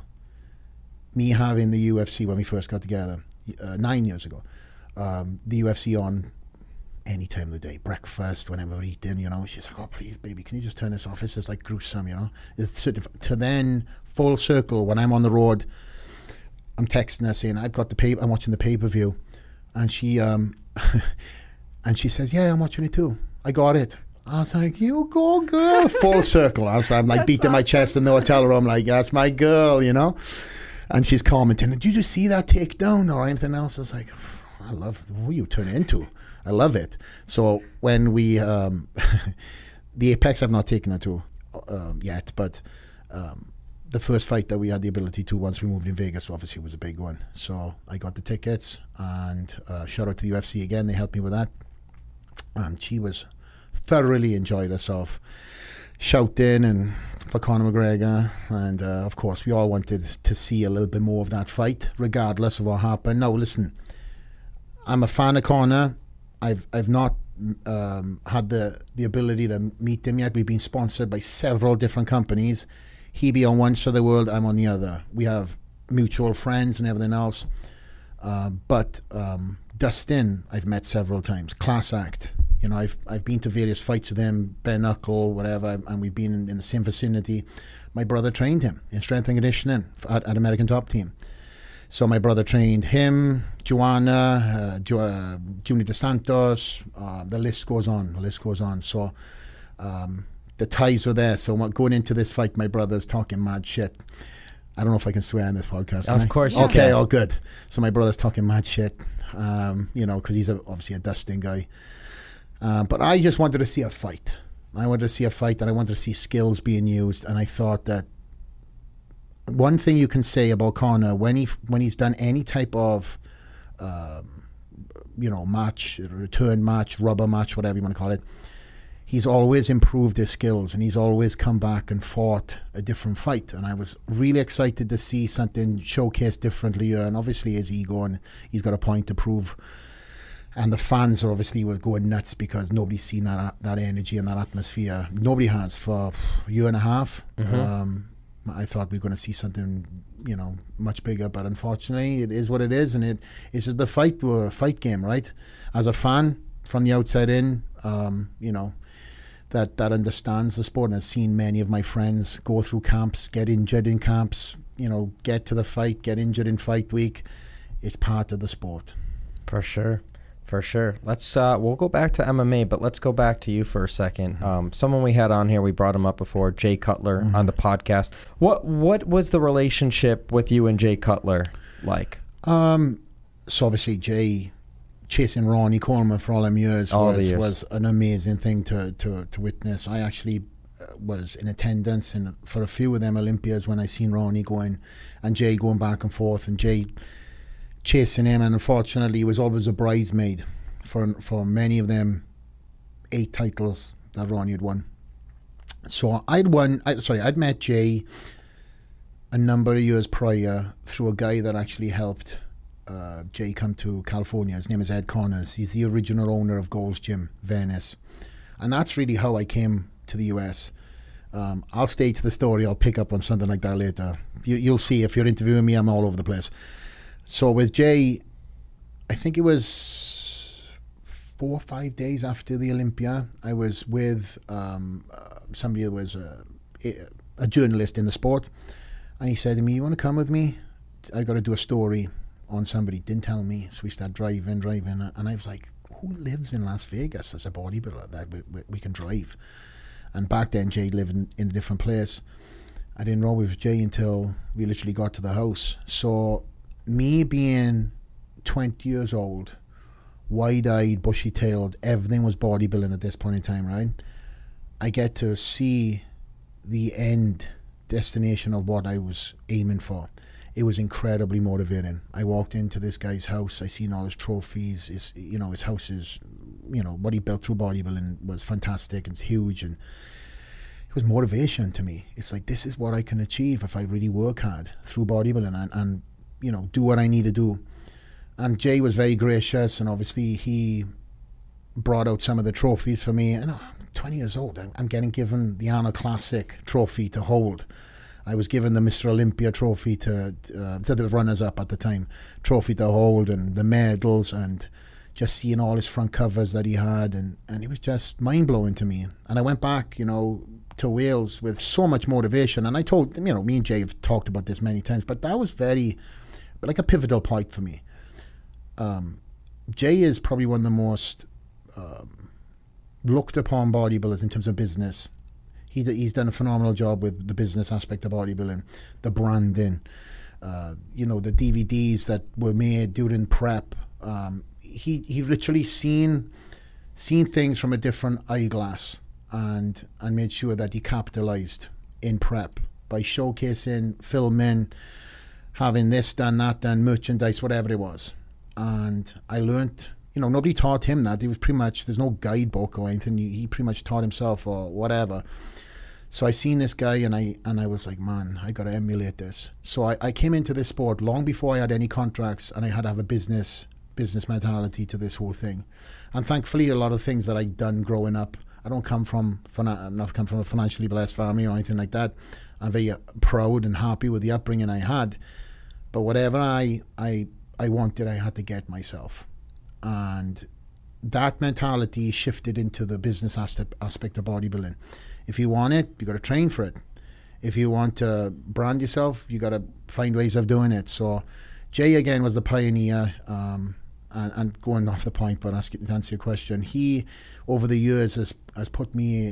[SPEAKER 5] me having the U F C when we first got together, uh, nine years ago, um, the U F C on any time of the day, breakfast, whenever we're eating, you know. She's like, oh, please, baby, can you just turn this off? This is like gruesome, you know. It's sort of, to then full circle when I'm on the road, I'm texting her saying, I've got the pay, I'm watching the pay-per-view. And she, um, and she says, yeah, I'm watching it too. I got it. I was like, you go, girl. Full circle. I was, I'm like beating my chest in the hotel room, like, that's my girl, you know. And she's commenting, did you just see that takedown or anything else? I was like, I love who you turn into. I love it. So when we, um, the Apex I've not taken her to um, yet, but um, the first fight that we had the ability to once we moved in Vegas obviously was a big one. So I got the tickets, and uh, shout out to the U F C again. They helped me with that. And she was thoroughly enjoyed herself, shouting and for Conor McGregor. And uh, of course, we all wanted to see a little bit more of that fight, regardless of what happened. Now, listen, I'm a fan of Conor. I've I've not um, had the, the ability to meet him yet. We've been sponsored by several different companies. He be on one side of the world, I'm on the other. We have mutual friends and everything else. Uh, but um, Dustin, I've met several times. Class act. You know, I've I've been to various fights with him, bare knuckle, whatever, and we've been in, in the same vicinity. My brother trained him in strength and conditioning at, at American Top Team. So my brother trained him, Joanna, uh, jo- uh, Junior Dos Santos. Uh, the list goes on. The list goes on. So um, the ties were there. So going into this fight, my brother's talking mad shit. I don't know if I can swear on this podcast. Can
[SPEAKER 3] Of
[SPEAKER 5] I?
[SPEAKER 3] course you
[SPEAKER 5] Okay.
[SPEAKER 3] can.
[SPEAKER 5] Oh, good. So my brother's talking mad shit. Um, you know, because he's a, obviously a Dustin guy. Um, but I just wanted to see a fight. I wanted to see a fight, and I wanted to see skills being used. And I thought that one thing you can say about Conor, when he when he's done any type of, um, you know, match, return match, rubber match, whatever you want to call it, he's always improved his skills, and he's always come back and fought a different fight. And I was really excited to see something showcased differently here. And obviously his ego, and he's got a point to prove. And the fans are obviously were going nuts because nobody's seen that that energy and that atmosphere. Nobody has for a year and a half.
[SPEAKER 3] Mm-hmm.
[SPEAKER 5] Um, I thought we were going to see something, you know, much bigger, but unfortunately, it is what it is, and it it's just the fight uh, fight game, right? As a fan from the outside in, um, you know, that that understands the sport and has seen many of my friends go through camps, get injured in camps, you know, get to the fight, get injured in fight week. It's part of the sport.
[SPEAKER 3] For sure. For sure. Let's uh, we'll go back to M M A, but let's go back to you for a second. Um, someone we had on here, we brought him up before, Jay Cutler on the podcast. What what was the relationship with you and Jay Cutler like?
[SPEAKER 5] Um, so obviously Jay chasing Ronnie Coleman for all them years
[SPEAKER 3] All the
[SPEAKER 5] was,
[SPEAKER 3] years.
[SPEAKER 5] was an amazing thing to, to, to witness. I actually uh, was in attendance in, for a few of them Olympias when I seen Ronnie going and Jay going back and forth, and Jay chasing him, and unfortunately he was always a bridesmaid for for many of them eight titles that Ronnie had won. So I'd won. I, sorry, I'd met Jay a number of years prior through a guy that actually helped uh, Jay come to California. His name is Ed Connors. He's the original owner of Gold's Gym, Venice. And that's really how I came to the U S. Um, I'll stay to the story. I'll pick up on something like that later. You, you'll see if you're interviewing me, I'm all over the place. So with Jay, I think it was four or five days after the Olympia, I was with um, uh, somebody that was a, a journalist in the sport. And he said to me, you want to come with me? I got to do a story on somebody. Didn't tell me. So we started driving, driving. And I was like, who lives in Las Vegas as a bodybuilder that we, we, we can drive? And back then, Jay lived in, in a different place. I didn't know it was Jay until we literally got to the house. So me being twenty years old, wide-eyed, bushy-tailed, everything was bodybuilding at this point in time, right? I get to see the end destination of what I was aiming for. It was incredibly motivating. I walked into this guy's house. I seen all his trophies. His, you know, his house is, you know, what he built through bodybuilding was fantastic and huge, and it was motivation to me. It's like, this is what I can achieve if I really work hard through bodybuilding and, and you know, do what I need to do. And Jay was very gracious, and obviously he brought out some of the trophies for me. And I'm twenty years old. I'm, I'm getting given the Arnold Classic trophy to hold. I was given the Mister Olympia trophy to, uh, to the runners-up at the time, trophy to hold, and the medals, and just seeing all his front covers that he had, and, and it was just mind-blowing to me. And I went back, you know, to Wales with so much motivation. And I told, you know, me and Jay have talked about this many times, but that was very, like a pivotal point for me. Um, Jay is probably one of the most um, looked upon bodybuilders in terms of business. He he's done a phenomenal job with the business aspect of bodybuilding, the branding, uh, you know, the D V Ds that were made during prep. Um, he he literally seen seen things from a different eyeglass, and and made sure that he capitalized in prep by showcasing, filming, having this done, that done, merchandise, whatever it was. And I learnt, you know, nobody taught him that. It was pretty much, there's no guidebook or anything. He, he pretty much taught himself or whatever. So I seen this guy, and I and I was like, man, I got to emulate this. So I, I came into this sport long before I had any contracts, and I had to have a business business mentality to this whole thing. And thankfully, a lot of things that I'd done growing up, I don't come from, I'm not come from a financially blessed family or anything like that. I'm very proud and happy with the upbringing I had. But whatever I I I wanted, I had to get myself. And that mentality shifted into the business aspect of bodybuilding. If you want it, you got to train for it. If you want to brand yourself, you got to find ways of doing it. So Jay, again, was the pioneer. Um, and, and going off the point, but ask, to answer your question, he, over the years, has, has put me,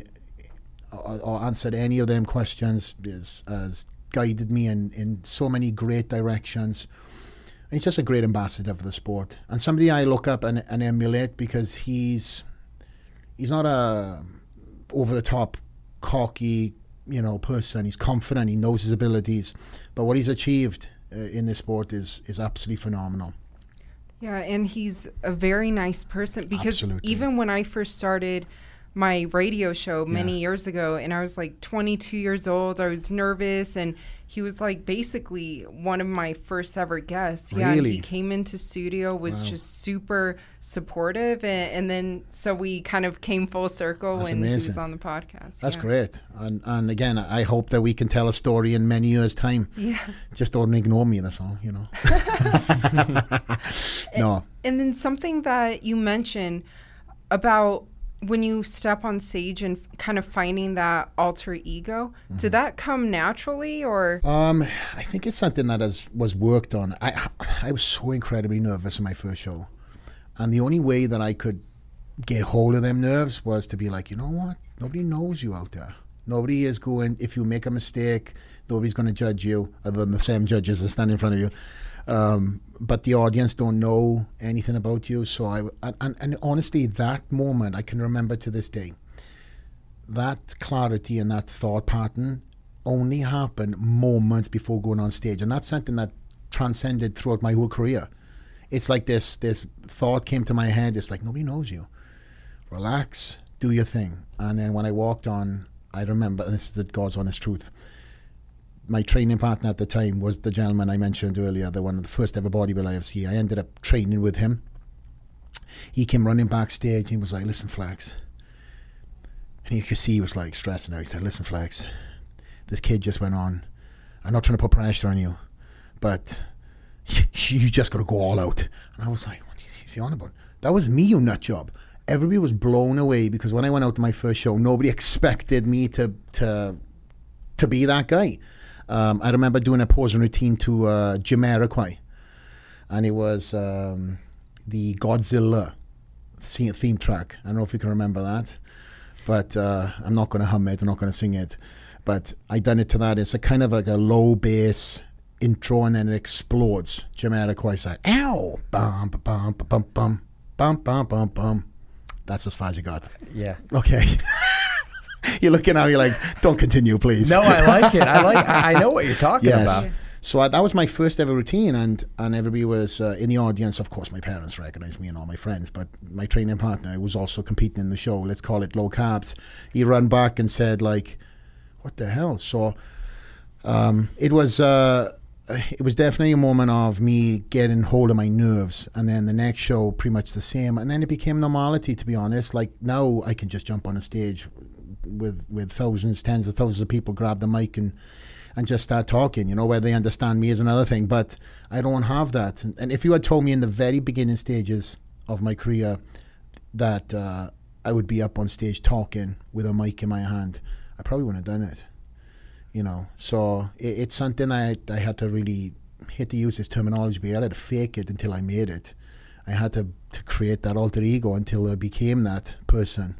[SPEAKER 5] or, or answered any of them questions, has, has guided me in, in so many great directions. And he's just a great ambassador for the sport, and somebody I look up and, and emulate, because he's he's not a over the top, cocky, you know, person. He's confident. He knows his abilities, but what he's achieved uh, in this sport is is absolutely phenomenal.
[SPEAKER 4] Yeah, and he's a very nice person, because
[SPEAKER 5] Absolutely.
[SPEAKER 4] Even when I first started my radio show many
[SPEAKER 5] Yeah.
[SPEAKER 4] years ago, and I was like twenty-two years old, I was nervous, and he was like basically one of my first ever guests. Yeah, and
[SPEAKER 5] Really?
[SPEAKER 4] he came into studio, was
[SPEAKER 5] Wow.
[SPEAKER 4] just super supportive, and, and then so we kind of came full circle
[SPEAKER 5] That's
[SPEAKER 4] when he was
[SPEAKER 5] amazing.
[SPEAKER 4] on the podcast.
[SPEAKER 5] That's
[SPEAKER 4] yeah.
[SPEAKER 5] great. And and again, I hope that we can tell a story in many years' time.
[SPEAKER 4] Yeah.
[SPEAKER 5] Just don't ignore me, that's all, you know. No.
[SPEAKER 4] And then something that you mentioned about when you step on stage and f- kind of finding that alter ego,
[SPEAKER 5] Mm-hmm.
[SPEAKER 4] did that come naturally, or?
[SPEAKER 5] Um, I think it's something that has was worked on. I I was so incredibly nervous in my first show, and the only way that I could get hold of them nerves was to be like, you know what? Nobody knows you out there. Nobody is going. If you make a mistake, nobody's going to judge you, other than the same judges that stand in front of you. Um, but the audience don't know anything about you. So I and, and, and honestly, that moment I can remember to this day. That clarity and that thought pattern only happened moments before going on stage, and that's something that transcended throughout my whole career. It's like this this thought came to my head. It's like, nobody knows you. Relax, do your thing. And then when I walked on, I remember, and this is the God's honest truth, my training partner at the time was the gentleman I mentioned earlier, the one of the first ever bodybuilder I ever see. I ended up training with him. He came running backstage. He was like, listen, Flex. And you could see he was like stressing out. He said, listen, Flex, this kid just went on. I'm not trying to put pressure on you, but you just got to go all out. And I was like, what is he on about? That was me, you nut job. Everybody was blown away because when I went out to my first show, nobody expected me to to to be that guy. Um, I remember doing a posing routine to uh, Jamiroquai, and it was um, the Godzilla theme track. I don't know if you can remember that, but uh, I'm not going to hum it. I'm not going to sing it. But I done it to that. It's a kind of like a low bass intro, and then it explodes. Jamiroquai said, "Ow, bum bum bum bum bum bum bum bum bum." That's as far as you got.
[SPEAKER 3] Yeah.
[SPEAKER 5] Okay. You're looking at me like, don't continue, please.
[SPEAKER 3] No, I like it. I like. I I know what you're talking
[SPEAKER 5] Yes.
[SPEAKER 3] about.
[SPEAKER 5] So I, that was my first ever routine, and, and everybody was uh, in the audience. Of course, my parents recognized me and all my friends, but my training partner was also competing in the show. Let's call it low carbs. He ran back and said, like, what the hell? So um, it was... Uh, it was definitely a moment of me getting hold of my nerves, and then the next show pretty much the same, and then it became normality, to be honest. Like now I can just jump on a stage with with thousands, tens of thousands of people, grab the mic and and just start talking. You know, whether they understand me is another thing, but I don't have that. And, and if you had told me in the very beginning stages of my career that uh, I would be up on stage talking with a mic in my hand, I probably wouldn't have done it. You know, so it, it's something I I had to really hate to use this terminology, but I had to fake it until I made it. I had to, to create that alter ego until I became that person.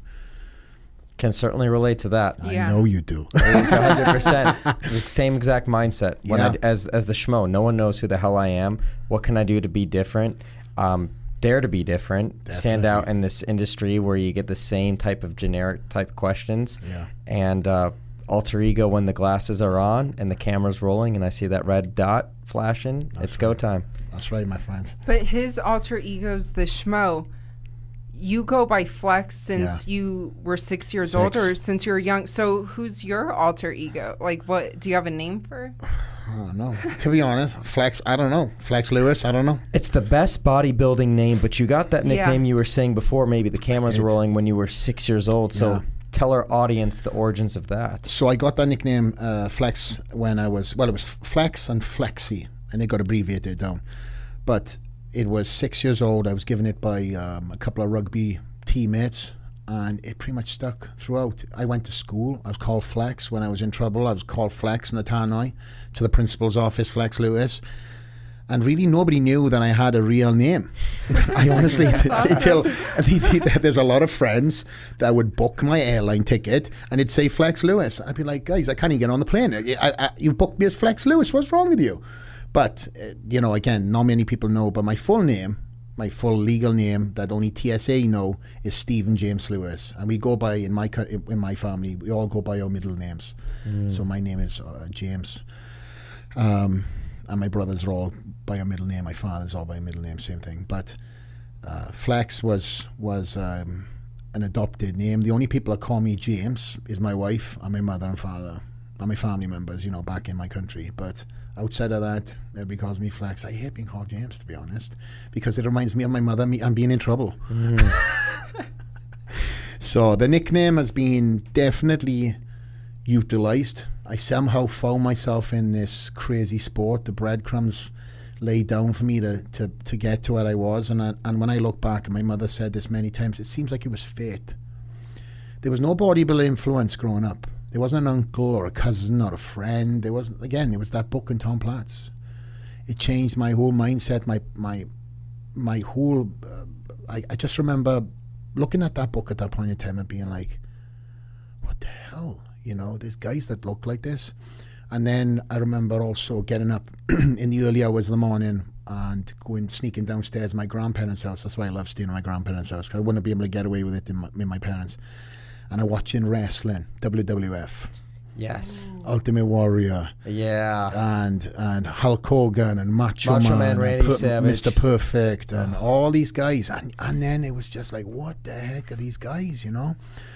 [SPEAKER 3] Can certainly relate to that.
[SPEAKER 4] Yeah.
[SPEAKER 5] I know you do.
[SPEAKER 3] one hundred percent. The same exact mindset. When
[SPEAKER 5] Yeah.
[SPEAKER 3] I, as as the schmo, no one knows who the hell I am. What can I do to be different? Um, dare to be different. Stand
[SPEAKER 5] Definitely.
[SPEAKER 3] out in this industry where you get the same type of generic type questions.
[SPEAKER 5] Yeah.
[SPEAKER 3] And uh, alter ego when the glasses are on and the camera's rolling and I see that red dot flashing.
[SPEAKER 5] That's
[SPEAKER 3] it's go
[SPEAKER 5] right.
[SPEAKER 3] time.
[SPEAKER 5] That's right, my friend.
[SPEAKER 4] But his alter ego's the schmo. You go by Flex since
[SPEAKER 5] Yeah.
[SPEAKER 4] you were six years
[SPEAKER 5] Six.
[SPEAKER 4] old, or since you were young. So who's your alter ego? Like, what do you have a name for?
[SPEAKER 5] I don't know. To be honest, Flex, I don't know. Flex Lewis, I don't know.
[SPEAKER 3] It's the best bodybuilding name, but you got that
[SPEAKER 4] Yeah.
[SPEAKER 3] nickname you were saying before. Maybe the cameras
[SPEAKER 5] did.
[SPEAKER 3] rolling when you were six years old. So
[SPEAKER 5] Yeah.
[SPEAKER 3] tell our audience the origins of that.
[SPEAKER 5] So I got that nickname uh, Flex when I was, well, it was Flex and Flexi, and it got abbreviated down. But it was six years old. I was given it by um, a couple of rugby teammates, and it pretty much stuck throughout. I went to school. I was called Flex when I was in trouble. I was called Flex in the Tannoy to the principal's office, Flex Lewis. And really nobody knew that I had a real name. I honestly, until there's a lot of friends that would book my airline ticket and it'd say Flex Lewis. I'd be like, guys, I can't even get on the plane. I, I, you booked me as Flex Lewis. What's wrong with you? But, uh, you know, again, not many people know, but my full name, my full legal name that only T S A know is Stephen James Lewis. And we go by, in my co- in my family, we all go by our middle names. Mm. So my name is uh, James. Um, and my brothers are all by a middle name. My father's all by a middle name, same thing. But uh, Flex was was um, an adopted name. The only people that call me James is my wife and my mother and father and my family members, you know, back in my country. But outside of that, everybody calls me Flex. I hate being called James, to be honest, because it reminds me of my mother me, and being in trouble. Mm. So the nickname has been definitely utilized. I somehow found myself in this crazy sport. The breadcrumbs laid down for me to, to, to get to where I was. And I, and when I look back, and my mother said this many times, it seems like it was fate. There was no bodybuilder influence growing up. There wasn't an uncle or a cousin or a friend. There wasn't, again, there was that book in Tom Platz. It changed my whole mindset, my my my whole, uh, I, I just remember looking at that book at that point in time and being like, what the hell? You know, there's guys that look like this. And then I remember also getting up in the early hours of the morning and going, sneaking downstairs to my grandparents' house. That's why I love staying at my grandparents' house, because I wouldn't be able to get away with it in my, with my parents. And I'm watching wrestling, W W F.
[SPEAKER 3] Yes.
[SPEAKER 5] Ultimate Warrior.
[SPEAKER 3] Yeah.
[SPEAKER 5] And and Hulk Hogan and Macho,
[SPEAKER 3] Macho
[SPEAKER 5] Man,
[SPEAKER 3] Man,
[SPEAKER 5] and
[SPEAKER 3] Randy
[SPEAKER 5] Per-
[SPEAKER 3] Savage.
[SPEAKER 5] Mister Perfect and all these guys. And, and then it was just like, what the heck are these guys, you know?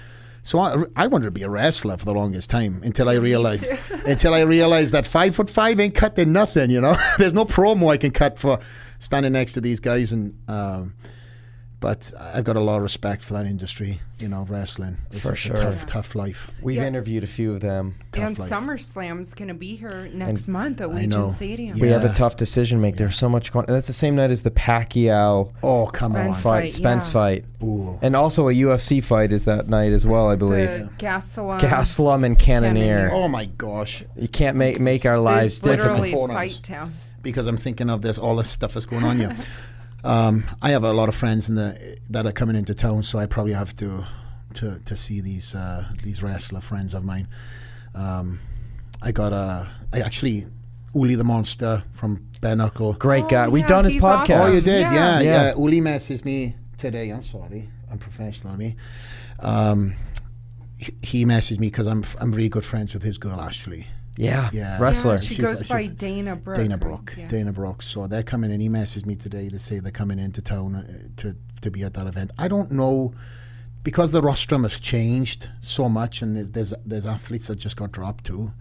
[SPEAKER 5] So I, I wanted to be a wrestler for the longest time until I realized until I realized that five foot five ain't cutting nothing. You know, there's no promo I can cut for standing next to these guys. And um, but I've got a lot of respect for that industry. You know, wrestling. It's
[SPEAKER 3] For
[SPEAKER 5] a
[SPEAKER 3] sure.
[SPEAKER 5] tough, tough life.
[SPEAKER 3] We've
[SPEAKER 4] Yeah.
[SPEAKER 3] interviewed a few of them.
[SPEAKER 4] And
[SPEAKER 5] life.
[SPEAKER 4] SummerSlam's going to be here next
[SPEAKER 3] And
[SPEAKER 4] month at
[SPEAKER 5] I know.
[SPEAKER 4] Legion Stadium.
[SPEAKER 3] We have a
[SPEAKER 5] Yeah.
[SPEAKER 3] tough decision to make. There's so much going. That's the same night as the Pacquiao
[SPEAKER 5] Oh, come
[SPEAKER 4] Spence
[SPEAKER 5] on.
[SPEAKER 3] fight,
[SPEAKER 4] Fight,
[SPEAKER 3] Spence
[SPEAKER 4] yeah.
[SPEAKER 3] fight,
[SPEAKER 5] Ooh.
[SPEAKER 3] and also a U F C fight is that night as well, I believe.
[SPEAKER 4] The Gastelum.
[SPEAKER 3] Gastelum and Cannonier.
[SPEAKER 4] Cannonier.
[SPEAKER 5] Oh my gosh.
[SPEAKER 3] You can't make make our lives
[SPEAKER 4] It's literally
[SPEAKER 3] difficult.
[SPEAKER 5] difficult.
[SPEAKER 4] fight town.
[SPEAKER 5] Because I'm thinking of this, all this stuff that's going on here. um, I have a lot of friends in the that are coming into town, so I probably have to to, to see these uh, these wrestler friends of mine. Um, I got a, I actually, Uli the Monster from Bare Knuckle.
[SPEAKER 3] Great
[SPEAKER 4] Oh,
[SPEAKER 3] guy. We've
[SPEAKER 4] yeah,
[SPEAKER 3] done his
[SPEAKER 4] he's
[SPEAKER 3] podcast.
[SPEAKER 4] awesome.
[SPEAKER 5] Oh, you did?
[SPEAKER 4] Yeah.
[SPEAKER 5] Yeah,
[SPEAKER 3] Yeah.
[SPEAKER 5] yeah. Uli messaged me today. I'm sorry, I'm professional. Me. Um, he, he messaged me because I'm I'm really good friends with his girl Ashley.
[SPEAKER 3] Yeah,
[SPEAKER 5] Yeah.
[SPEAKER 3] wrestler.
[SPEAKER 4] Yeah, she
[SPEAKER 5] She's-
[SPEAKER 4] goes by
[SPEAKER 5] she's-
[SPEAKER 4] Dana Brooke.
[SPEAKER 5] Dana
[SPEAKER 4] right?
[SPEAKER 5] Brooke.
[SPEAKER 4] Yeah.
[SPEAKER 5] Dana Brooke. So they're coming in. He messaged me today to say they're coming into town uh, to to be at that event. I don't know, because the rostrum has changed so much, and there's there's, there's athletes that just got dropped too,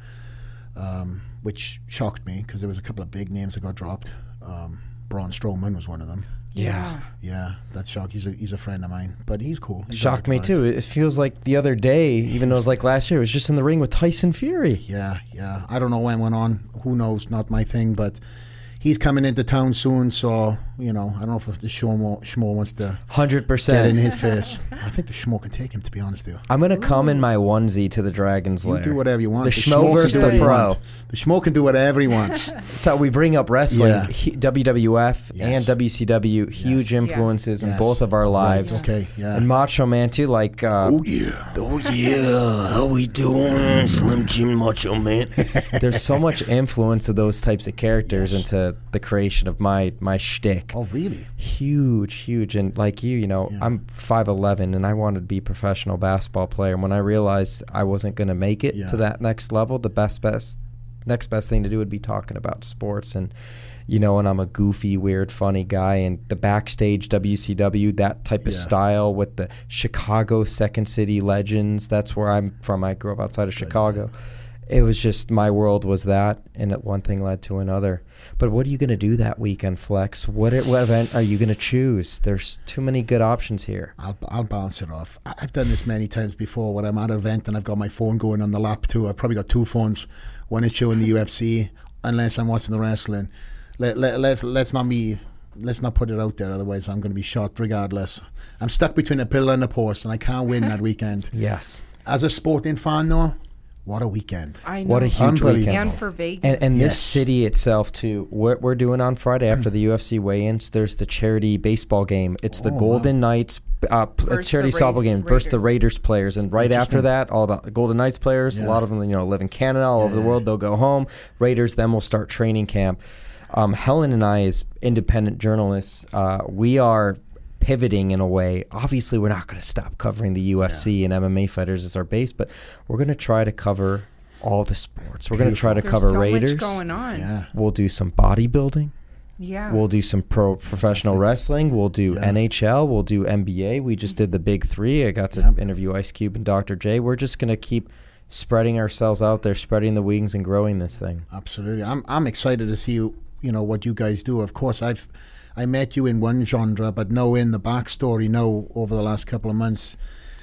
[SPEAKER 5] um, which shocked me because there was a couple of big names that got dropped. Um, Braun Strowman was one of them.
[SPEAKER 3] Yeah.
[SPEAKER 5] Yeah, that's shocked. He's a he's a friend of mine, but he's cool. He's
[SPEAKER 3] Shocked
[SPEAKER 5] all
[SPEAKER 3] me
[SPEAKER 5] right.
[SPEAKER 3] too. It feels like the other day, even though it was like last year, it was just in the ring with Tyson Fury.
[SPEAKER 5] Yeah, yeah. I don't know when went on. Who knows? Not my thing. But he's coming into town soon, so you know, I don't know if the Schmo, Schmo wants to
[SPEAKER 3] Hundred
[SPEAKER 5] get in
[SPEAKER 3] percent.
[SPEAKER 5] his face. I think the Schmo can take him. To be honest with you,
[SPEAKER 3] I'm gonna come in my onesie to the Dragon's
[SPEAKER 5] you
[SPEAKER 3] Lair.
[SPEAKER 5] do whatever you want.
[SPEAKER 3] The
[SPEAKER 5] Schmo
[SPEAKER 3] Schmo
[SPEAKER 5] can
[SPEAKER 3] versus
[SPEAKER 5] do
[SPEAKER 3] the
[SPEAKER 5] what he
[SPEAKER 3] Pro.
[SPEAKER 5] wants. The Schmo can do whatever he wants.
[SPEAKER 3] So we bring up wrestling,
[SPEAKER 5] Yeah.
[SPEAKER 3] he, W W F
[SPEAKER 5] Yes.
[SPEAKER 3] and W C W, huge
[SPEAKER 5] Yes.
[SPEAKER 3] influences in
[SPEAKER 5] Yes.
[SPEAKER 3] both of our lives.
[SPEAKER 5] Right, okay, yeah.
[SPEAKER 3] And Macho Man too, like uh,
[SPEAKER 5] Oh yeah.
[SPEAKER 3] oh yeah, how we doing, Slim Jim Macho Man? There's so much influence of those types of characters
[SPEAKER 5] Yes.
[SPEAKER 3] into the creation of my my shtick.
[SPEAKER 5] Oh really?
[SPEAKER 3] Huge, huge, and like you, you know,
[SPEAKER 5] Yeah.
[SPEAKER 3] I'm five eleven, and I wanted to be a professional basketball player. And when I realized I wasn't going to make it
[SPEAKER 5] Yeah.
[SPEAKER 3] to that next level, the best, best, next best thing to do would be talking about sports. And you know, and I'm a goofy, weird, funny guy, and the backstage W C W, that type of
[SPEAKER 5] Yeah.
[SPEAKER 3] style with the Chicago Second City Legends. That's where I'm from. I grew up outside of Chicago. It was just, my world was that, and it, one thing led to another. But what are you going to do that weekend, Flex? What it, what event are you going to choose? There's too many good options here.
[SPEAKER 5] I'll I'll balance it off. I- I've done this many times before. When I'm at an event and I've got my phone going on the lap too. I've probably got two phones. One is showing the U F C, unless I'm watching the wrestling. Let, let, let's let's not be let's not put it out there. Otherwise, I'm going to be shot regardless. I'm stuck between a pillar and a post, and I can't win that weekend.
[SPEAKER 3] Yes.
[SPEAKER 5] As a sporting fan, though, what a weekend!
[SPEAKER 4] I know.
[SPEAKER 3] What a huge
[SPEAKER 5] Unbelievable.
[SPEAKER 3] weekend.
[SPEAKER 4] And for Vegas.
[SPEAKER 3] And, and this
[SPEAKER 5] Yes.
[SPEAKER 3] city itself, too. What we're doing on Friday after the U F C weigh-ins, there's the charity baseball game. It's the
[SPEAKER 5] Oh,
[SPEAKER 3] Golden Knights uh, p-
[SPEAKER 4] Versus
[SPEAKER 3] charity
[SPEAKER 4] the
[SPEAKER 3] softball
[SPEAKER 4] Ra-
[SPEAKER 3] game versus the
[SPEAKER 4] Raiders.
[SPEAKER 3] Raiders players. And right after
[SPEAKER 5] Interesting.
[SPEAKER 3] that, all the Golden Knights players, a
[SPEAKER 5] Yeah.
[SPEAKER 3] lot of them, you know, live in Canada, all over the
[SPEAKER 5] Yeah.
[SPEAKER 3] world. They'll go home. Raiders then will start training camp. Um, Helen and I, as independent journalists, uh, we are pivoting in a way. Obviously, we're not going to stop covering the U F C and M M A fighters as our base, but we're going to try to cover all the sports. We're going to try to
[SPEAKER 4] There's
[SPEAKER 3] cover
[SPEAKER 4] so
[SPEAKER 3] Raiders.
[SPEAKER 4] much going on.
[SPEAKER 5] Yeah,
[SPEAKER 3] We'll do some bodybuilding.
[SPEAKER 4] Yeah.
[SPEAKER 3] We'll do some pro professional wrestling. We'll do
[SPEAKER 5] Yeah.
[SPEAKER 3] N H L. We'll do N B A. We just did the big three. I got to
[SPEAKER 5] Yeah.
[SPEAKER 3] interview Ice Cube and Doctor J. We're just going to keep spreading ourselves out there, spreading the wings and growing this thing.
[SPEAKER 5] absolutely. I'm I'm excited to see you. You know what you guys do. Of course, I've I met you in one genre, but knowing the backstory now over the last couple of months,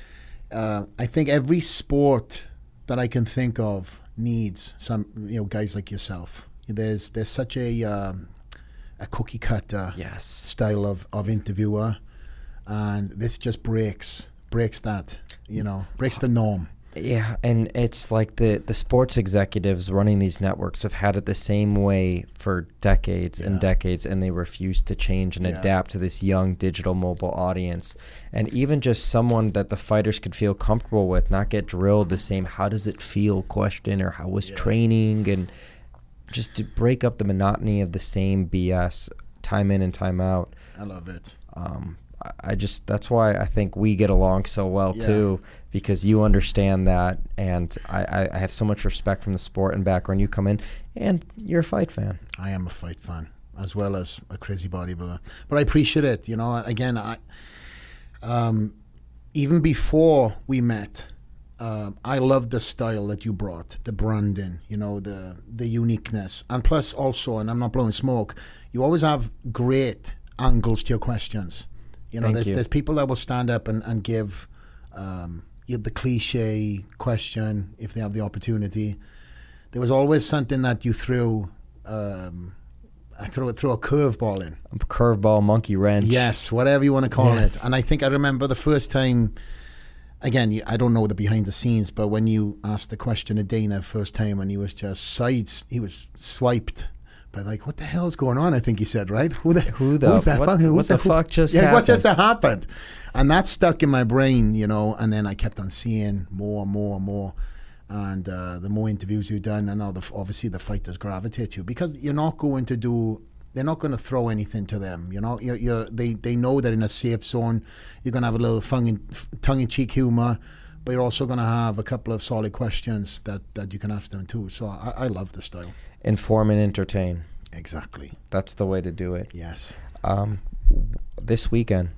[SPEAKER 5] uh, I think every sport that I can think of needs some, you know, guys like yourself. There's there's such a um, a cookie cutter
[SPEAKER 3] Yes.
[SPEAKER 5] style of, of interviewer, and this just breaks breaks that, you know, breaks the norm.
[SPEAKER 3] Yeah, and it's like the, the sports executives running these networks have had it the same way for decades and
[SPEAKER 5] Yeah.
[SPEAKER 3] decades, and they refuse to change and
[SPEAKER 5] Yeah.
[SPEAKER 3] adapt to this young digital mobile audience. And even just someone that the fighters could feel comfortable with, not get drilled the same how does it feel question or how was
[SPEAKER 5] Yeah.
[SPEAKER 3] training, and just to break up the monotony of the same B S time in and time out.
[SPEAKER 5] I love it.
[SPEAKER 3] Um, I- I just that's why I think we get along so well
[SPEAKER 5] Yeah.
[SPEAKER 3] too, because you understand that, and I, I, I have so much respect from the sport and background you come in, and you're a fight fan.
[SPEAKER 5] I am a fight fan as well as a crazy bodybuilder, but I appreciate it. You know, again, I um, even before we met, um, I love the style that you brought, the branding, you know, the the uniqueness, and plus also, and I'm not blowing smoke, you always have great angles to your questions. You know,
[SPEAKER 3] Thank
[SPEAKER 5] there's
[SPEAKER 3] you.
[SPEAKER 5] there's people that will stand up and and give um, you the cliche question if they have the opportunity. There was always something that you threw. Um, I threw it threw a curveball in.
[SPEAKER 3] Curveball, monkey wrench.
[SPEAKER 5] Yes, whatever you want to call
[SPEAKER 3] Yes.
[SPEAKER 5] it. And I think I remember the first time. Again, you- I don't know the behind the scenes, but when you asked the question of Dana first time, and he was just sides, he was swiped by like, what the hell's going on? I think he said, right? Who the
[SPEAKER 3] Who the-
[SPEAKER 5] who's that?
[SPEAKER 3] what-
[SPEAKER 5] fucking-
[SPEAKER 3] what
[SPEAKER 5] who's
[SPEAKER 3] the
[SPEAKER 5] that- who-
[SPEAKER 3] fuck just
[SPEAKER 5] yeah, what
[SPEAKER 3] happened?
[SPEAKER 5] just happened? And that stuck in my brain, you know. And then I kept on seeing more and more and more. And uh, the more interviews you've done, and now the, obviously the fighters gravitate to you because you're not going to do. They're not going to throw anything to them, you know. You're, you're, they they know that in a safe zone, you're going to have a little tongue-in-cheek humor, but you're also going to have a couple of solid questions that, that you can ask them too. So I, I love the style.
[SPEAKER 3] Inform and entertain.
[SPEAKER 5] Exactly.
[SPEAKER 3] That's the way to do it.
[SPEAKER 5] Yes.
[SPEAKER 3] Um, this weekend,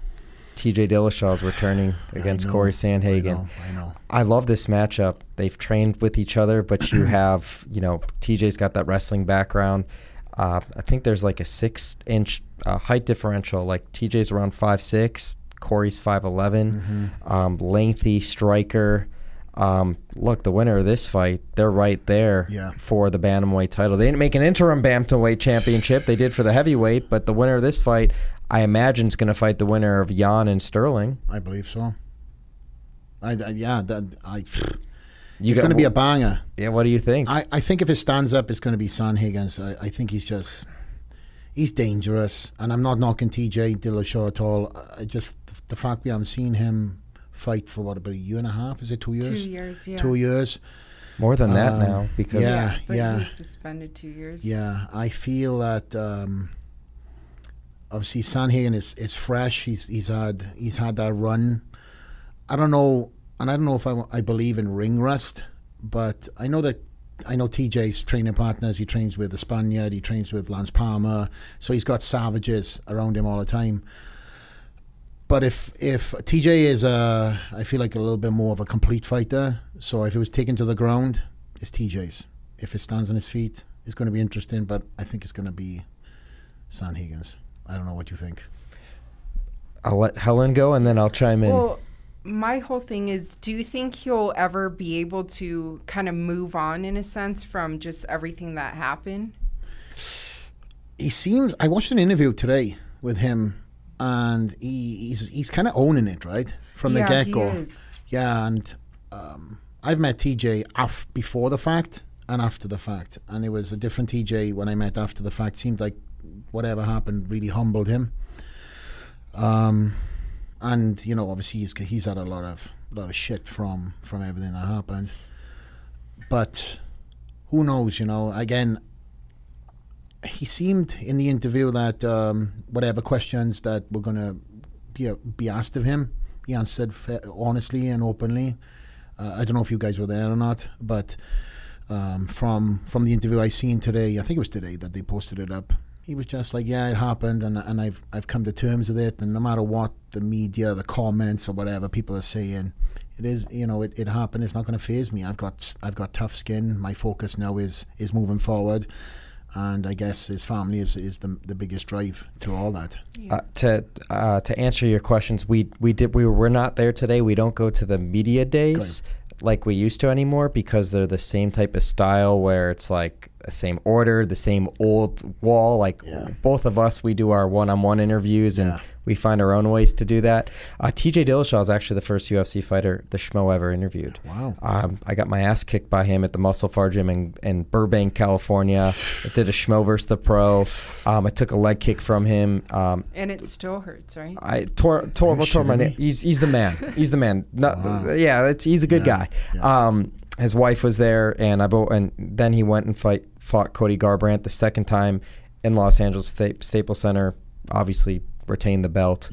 [SPEAKER 3] T J Dillashaw is returning against
[SPEAKER 5] I know,
[SPEAKER 3] Corey
[SPEAKER 5] I
[SPEAKER 3] Sandhagen.
[SPEAKER 5] know. I know.
[SPEAKER 3] I love this matchup. They've trained with each other, but you have, you know, T J's got that wrestling background. Uh, I think there's like a six-inch uh, height differential. Like T J's around five six, Corey's five eleven.
[SPEAKER 5] Mm-hmm.
[SPEAKER 3] Um, lengthy striker. Um, look, the winner of this fight, they're right there
[SPEAKER 5] Yeah.
[SPEAKER 3] for the bantamweight title. They didn't make an interim bantamweight championship. They did for the heavyweight, but the winner of this fight, I imagine, is going to fight the winner of Jan and Sterling.
[SPEAKER 5] I believe so. I, I yeah. That I.
[SPEAKER 3] You
[SPEAKER 5] it's
[SPEAKER 3] got-
[SPEAKER 5] going to be a banger.
[SPEAKER 3] Yeah, what do you think?
[SPEAKER 5] I, I think if it stands up, it's going to be Sandhagen's. I, I think he's just, he's dangerous. And I'm not knocking T J Dillashaw at all. I just, the fact we haven't seen him fight for what, about a year and a half? Is it two years?
[SPEAKER 4] Two years, yeah.
[SPEAKER 5] Two years.
[SPEAKER 3] More than that
[SPEAKER 5] Um,
[SPEAKER 3] now because
[SPEAKER 5] yeah.
[SPEAKER 4] But he was suspended two years.
[SPEAKER 5] Yeah, I feel that um, obviously Sandhagen is, is fresh. He's he's had he's had that run. I don't know, and I don't know if I, I believe in ring rust, but I know that I know T J's training partners. He trains with the Spaniard. He trains with Lance Palmer, so he's got savages around him all the time. But if if T J is a, I feel like a little bit more of a complete fighter. So if it was taken to the ground, it's T J's. If it stands on its feet, it's going to be interesting. But I think it's going to be Sandhagen's. I don't know what you think.
[SPEAKER 3] I'll let Helen go and then I'll chime in.
[SPEAKER 4] Well, my whole thing is, do you think he'll ever be able to kind of move on in a sense from just everything that happened?
[SPEAKER 5] He seems. I watched an interview today with him, and he, he's he's kind of owning it, right, from
[SPEAKER 4] Yeah,
[SPEAKER 5] the
[SPEAKER 4] he
[SPEAKER 5] get go.
[SPEAKER 4] is.
[SPEAKER 5] Yeah, and um, I've met T J af- before the fact and after the fact, and it was a different T J when I met after the fact. Seemed like whatever happened really humbled him. Um, and you know, obviously he's he's had a lot of lot of shit from from everything that happened. But who knows? You know, again. He seemed in the interview that um, whatever questions that were going to be, be asked of him, he answered fa- honestly and openly. Uh, I don't know if you guys were there or not, but um, from from the interview I seen today, I think it was today that they posted it up. He was just like, "Yeah, it happened, and and I've I've come to terms with it. And no matter what the media, the comments, or whatever people are saying, it is you know it, it happened. It's not going to faze me. I've got I've got tough skin. My focus now is is moving forward." And I guess his family is is the the biggest drive to all that.
[SPEAKER 3] Uh, to uh, to answer your questions, we we did we were we're not there today. We don't go to the media days like we used to anymore because they're the same type of style where it's like the same order, the same old wall. Like
[SPEAKER 5] Yeah.
[SPEAKER 3] both of us, we do our one-on-one interviews and
[SPEAKER 5] Yeah.
[SPEAKER 3] we find our own ways to do that. Uh, T J Dillashaw is actually the first U F C fighter the Schmo ever interviewed.
[SPEAKER 5] Wow.
[SPEAKER 3] Um, I got my ass kicked by him at the Muscle Far Gym in, in Burbank, California. I did a Schmo versus the Pro. Um, I took a leg kick from him. Um,
[SPEAKER 4] And it still hurts, right?
[SPEAKER 3] I tore tore,
[SPEAKER 5] Are you
[SPEAKER 3] tore my
[SPEAKER 5] shitting
[SPEAKER 3] name.
[SPEAKER 5] me?
[SPEAKER 3] He's he's the man. He's the man. No,
[SPEAKER 5] Wow.
[SPEAKER 3] Yeah, it's, he's a good
[SPEAKER 5] Yeah,
[SPEAKER 3] guy.
[SPEAKER 5] yeah.
[SPEAKER 3] Um, his wife was there, and I bo- and then he went and fight fought Cody Garbrandt the second time in Los Angeles Sta- Staples Center. Obviously, retained the belt.
[SPEAKER 5] Yeah.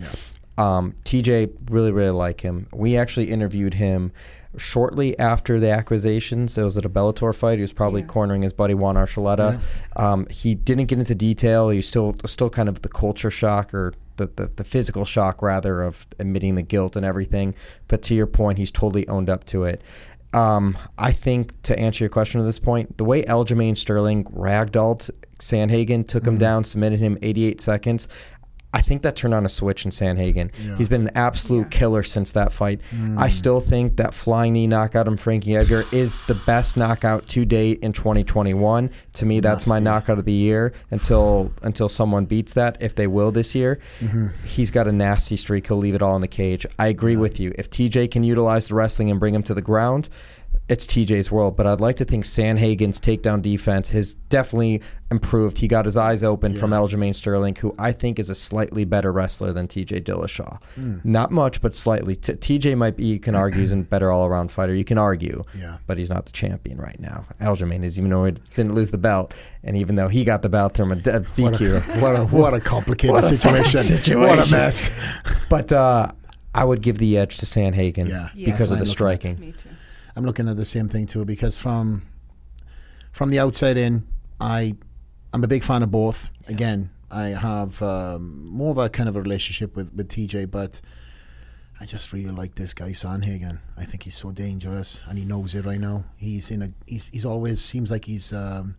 [SPEAKER 3] Um, T J, really, really like him. We actually interviewed him shortly after the accusations. It was at a Bellator fight. He was probably
[SPEAKER 4] Yeah.
[SPEAKER 3] cornering his buddy Juan Archuleta. Um, he didn't get into detail. He was still still kind of the culture shock or the, the, the physical shock, rather, of admitting the guilt and everything. But to your point, he's totally owned up to it. Um, I think, to answer your question at this point, the way Aljamain Sterling ragdolled Sandhagen, took him down, submitted him eighty-eight seconds, I think that turned on a switch in Sandhagen.
[SPEAKER 5] Yeah.
[SPEAKER 3] He's been an absolute
[SPEAKER 4] Yeah.
[SPEAKER 3] killer since that fight. I still think that flying knee knockout on Frankie Edgar is the best knockout to date in twenty twenty-one. To me, that's my
[SPEAKER 5] Nasty.
[SPEAKER 3] knockout of the year until until someone beats that, if they will this year. He's got a nasty streak. He'll leave it all in the cage. I agree with you. If T J can utilize the wrestling and bring him to the ground, it's T J's world. But I'd like to think Sandhagen's takedown defense has definitely improved. He got his eyes open from
[SPEAKER 5] Yeah.
[SPEAKER 3] Aljamain Sterling, who I think is a slightly better wrestler than T J Dillashaw.
[SPEAKER 5] Mm.
[SPEAKER 3] Not much, but slightly. T- TJ might be, you can argue, he's a better all-around fighter. You can argue,
[SPEAKER 5] Yeah.
[SPEAKER 3] but he's not the champion right now. Aljamain is, even though he didn't lose the belt, and even though he got the belt from a D Q.
[SPEAKER 5] What a what a complicated
[SPEAKER 3] What a fucking
[SPEAKER 5] situation.
[SPEAKER 3] situation.
[SPEAKER 5] What a mess.
[SPEAKER 3] But uh, I would give the edge to Sandhagen
[SPEAKER 5] Yeah.
[SPEAKER 4] Yeah.
[SPEAKER 3] because
[SPEAKER 5] That's
[SPEAKER 3] of
[SPEAKER 5] what
[SPEAKER 3] the
[SPEAKER 5] I'm
[SPEAKER 3] striking.
[SPEAKER 4] Me too.
[SPEAKER 5] I'm looking at the same thing too, because from from the outside in, I I'm a big fan of both. Again, I have um, more of a kind of a relationship with, with T J, but I just really like this guy Sandhagen. I think he's so dangerous, and he knows it right now. He's in a he's he's always seems like he's um,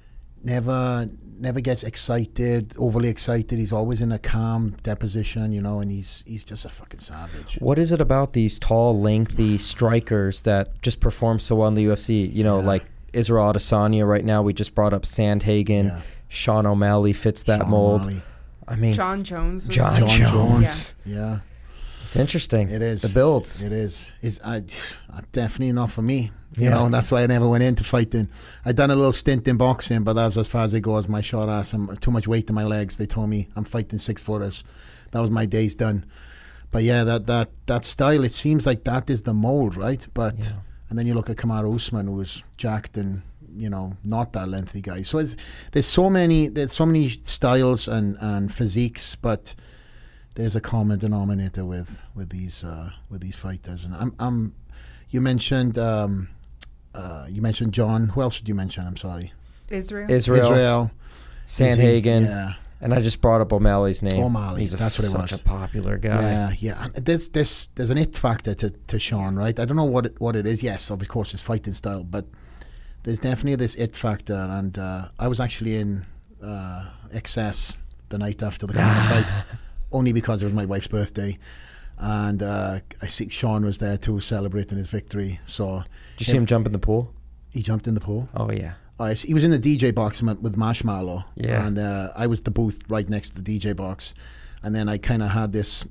[SPEAKER 5] never never gets excited, overly excited. He's always in a calm deposition, you know, and he's he's just a fucking savage.
[SPEAKER 3] What is it about these tall, lengthy strikers that just perform so well in the U F C? You know,
[SPEAKER 5] Yeah.
[SPEAKER 3] like Israel Adesanya right now. We just brought up Sandhagen.
[SPEAKER 5] Yeah.
[SPEAKER 3] Sean O'Malley fits that
[SPEAKER 5] Sean
[SPEAKER 3] mold.
[SPEAKER 5] O'Malley.
[SPEAKER 3] I mean,
[SPEAKER 4] John Jones. was
[SPEAKER 3] John
[SPEAKER 4] there.
[SPEAKER 5] John
[SPEAKER 3] Jones.
[SPEAKER 5] Jones. Yeah.
[SPEAKER 3] it's interesting.
[SPEAKER 5] It is.
[SPEAKER 3] The builds.
[SPEAKER 5] It is. It's I, definitely not for me. You
[SPEAKER 3] Yeah.
[SPEAKER 5] know, and that's why I never went into fighting. I'd done a little stint in boxing, but that was as far as it goes. My short ass, I'm too much weight in my legs. They told me I'm fighting six footers. That was my days done. But yeah, that that that style, it seems like that is the mold, right? But
[SPEAKER 3] Yeah.
[SPEAKER 5] and then you look at Kamaru Usman, who was jacked and, you know, not that lengthy guy. So it's there's so many there's so many styles and, and physiques, but there's a common denominator with with these uh, with these fighters. And I'm I'm you mentioned um, uh, you mentioned John. Who else did you mention? I'm sorry.
[SPEAKER 4] Israel.
[SPEAKER 3] Israel,
[SPEAKER 5] Israel.
[SPEAKER 3] Sandhagen,
[SPEAKER 5] Yeah.
[SPEAKER 3] and I just brought up O'Malley's name.
[SPEAKER 5] O'Malley,
[SPEAKER 3] He's a,
[SPEAKER 5] that's what it
[SPEAKER 3] such
[SPEAKER 5] was.
[SPEAKER 3] a popular guy.
[SPEAKER 5] Yeah, yeah. And there's this there's an it factor to, to Sean, right? I don't know what it, what it is. Yes, of course, his fighting style, but there's definitely this it factor. And uh, I was actually in uh, excess the night after the fight, only because it was my wife's birthday, and uh, I see Sean was there too, celebrating his victory. So
[SPEAKER 3] Did you see him jump in the pool?
[SPEAKER 5] he jumped in the pool.
[SPEAKER 3] Oh yeah.
[SPEAKER 5] Oh, I see- he was in the D J box with with Marshmallow,
[SPEAKER 3] Yeah.
[SPEAKER 5] and uh, I was the booth right next to the D J box, and then I kind of had this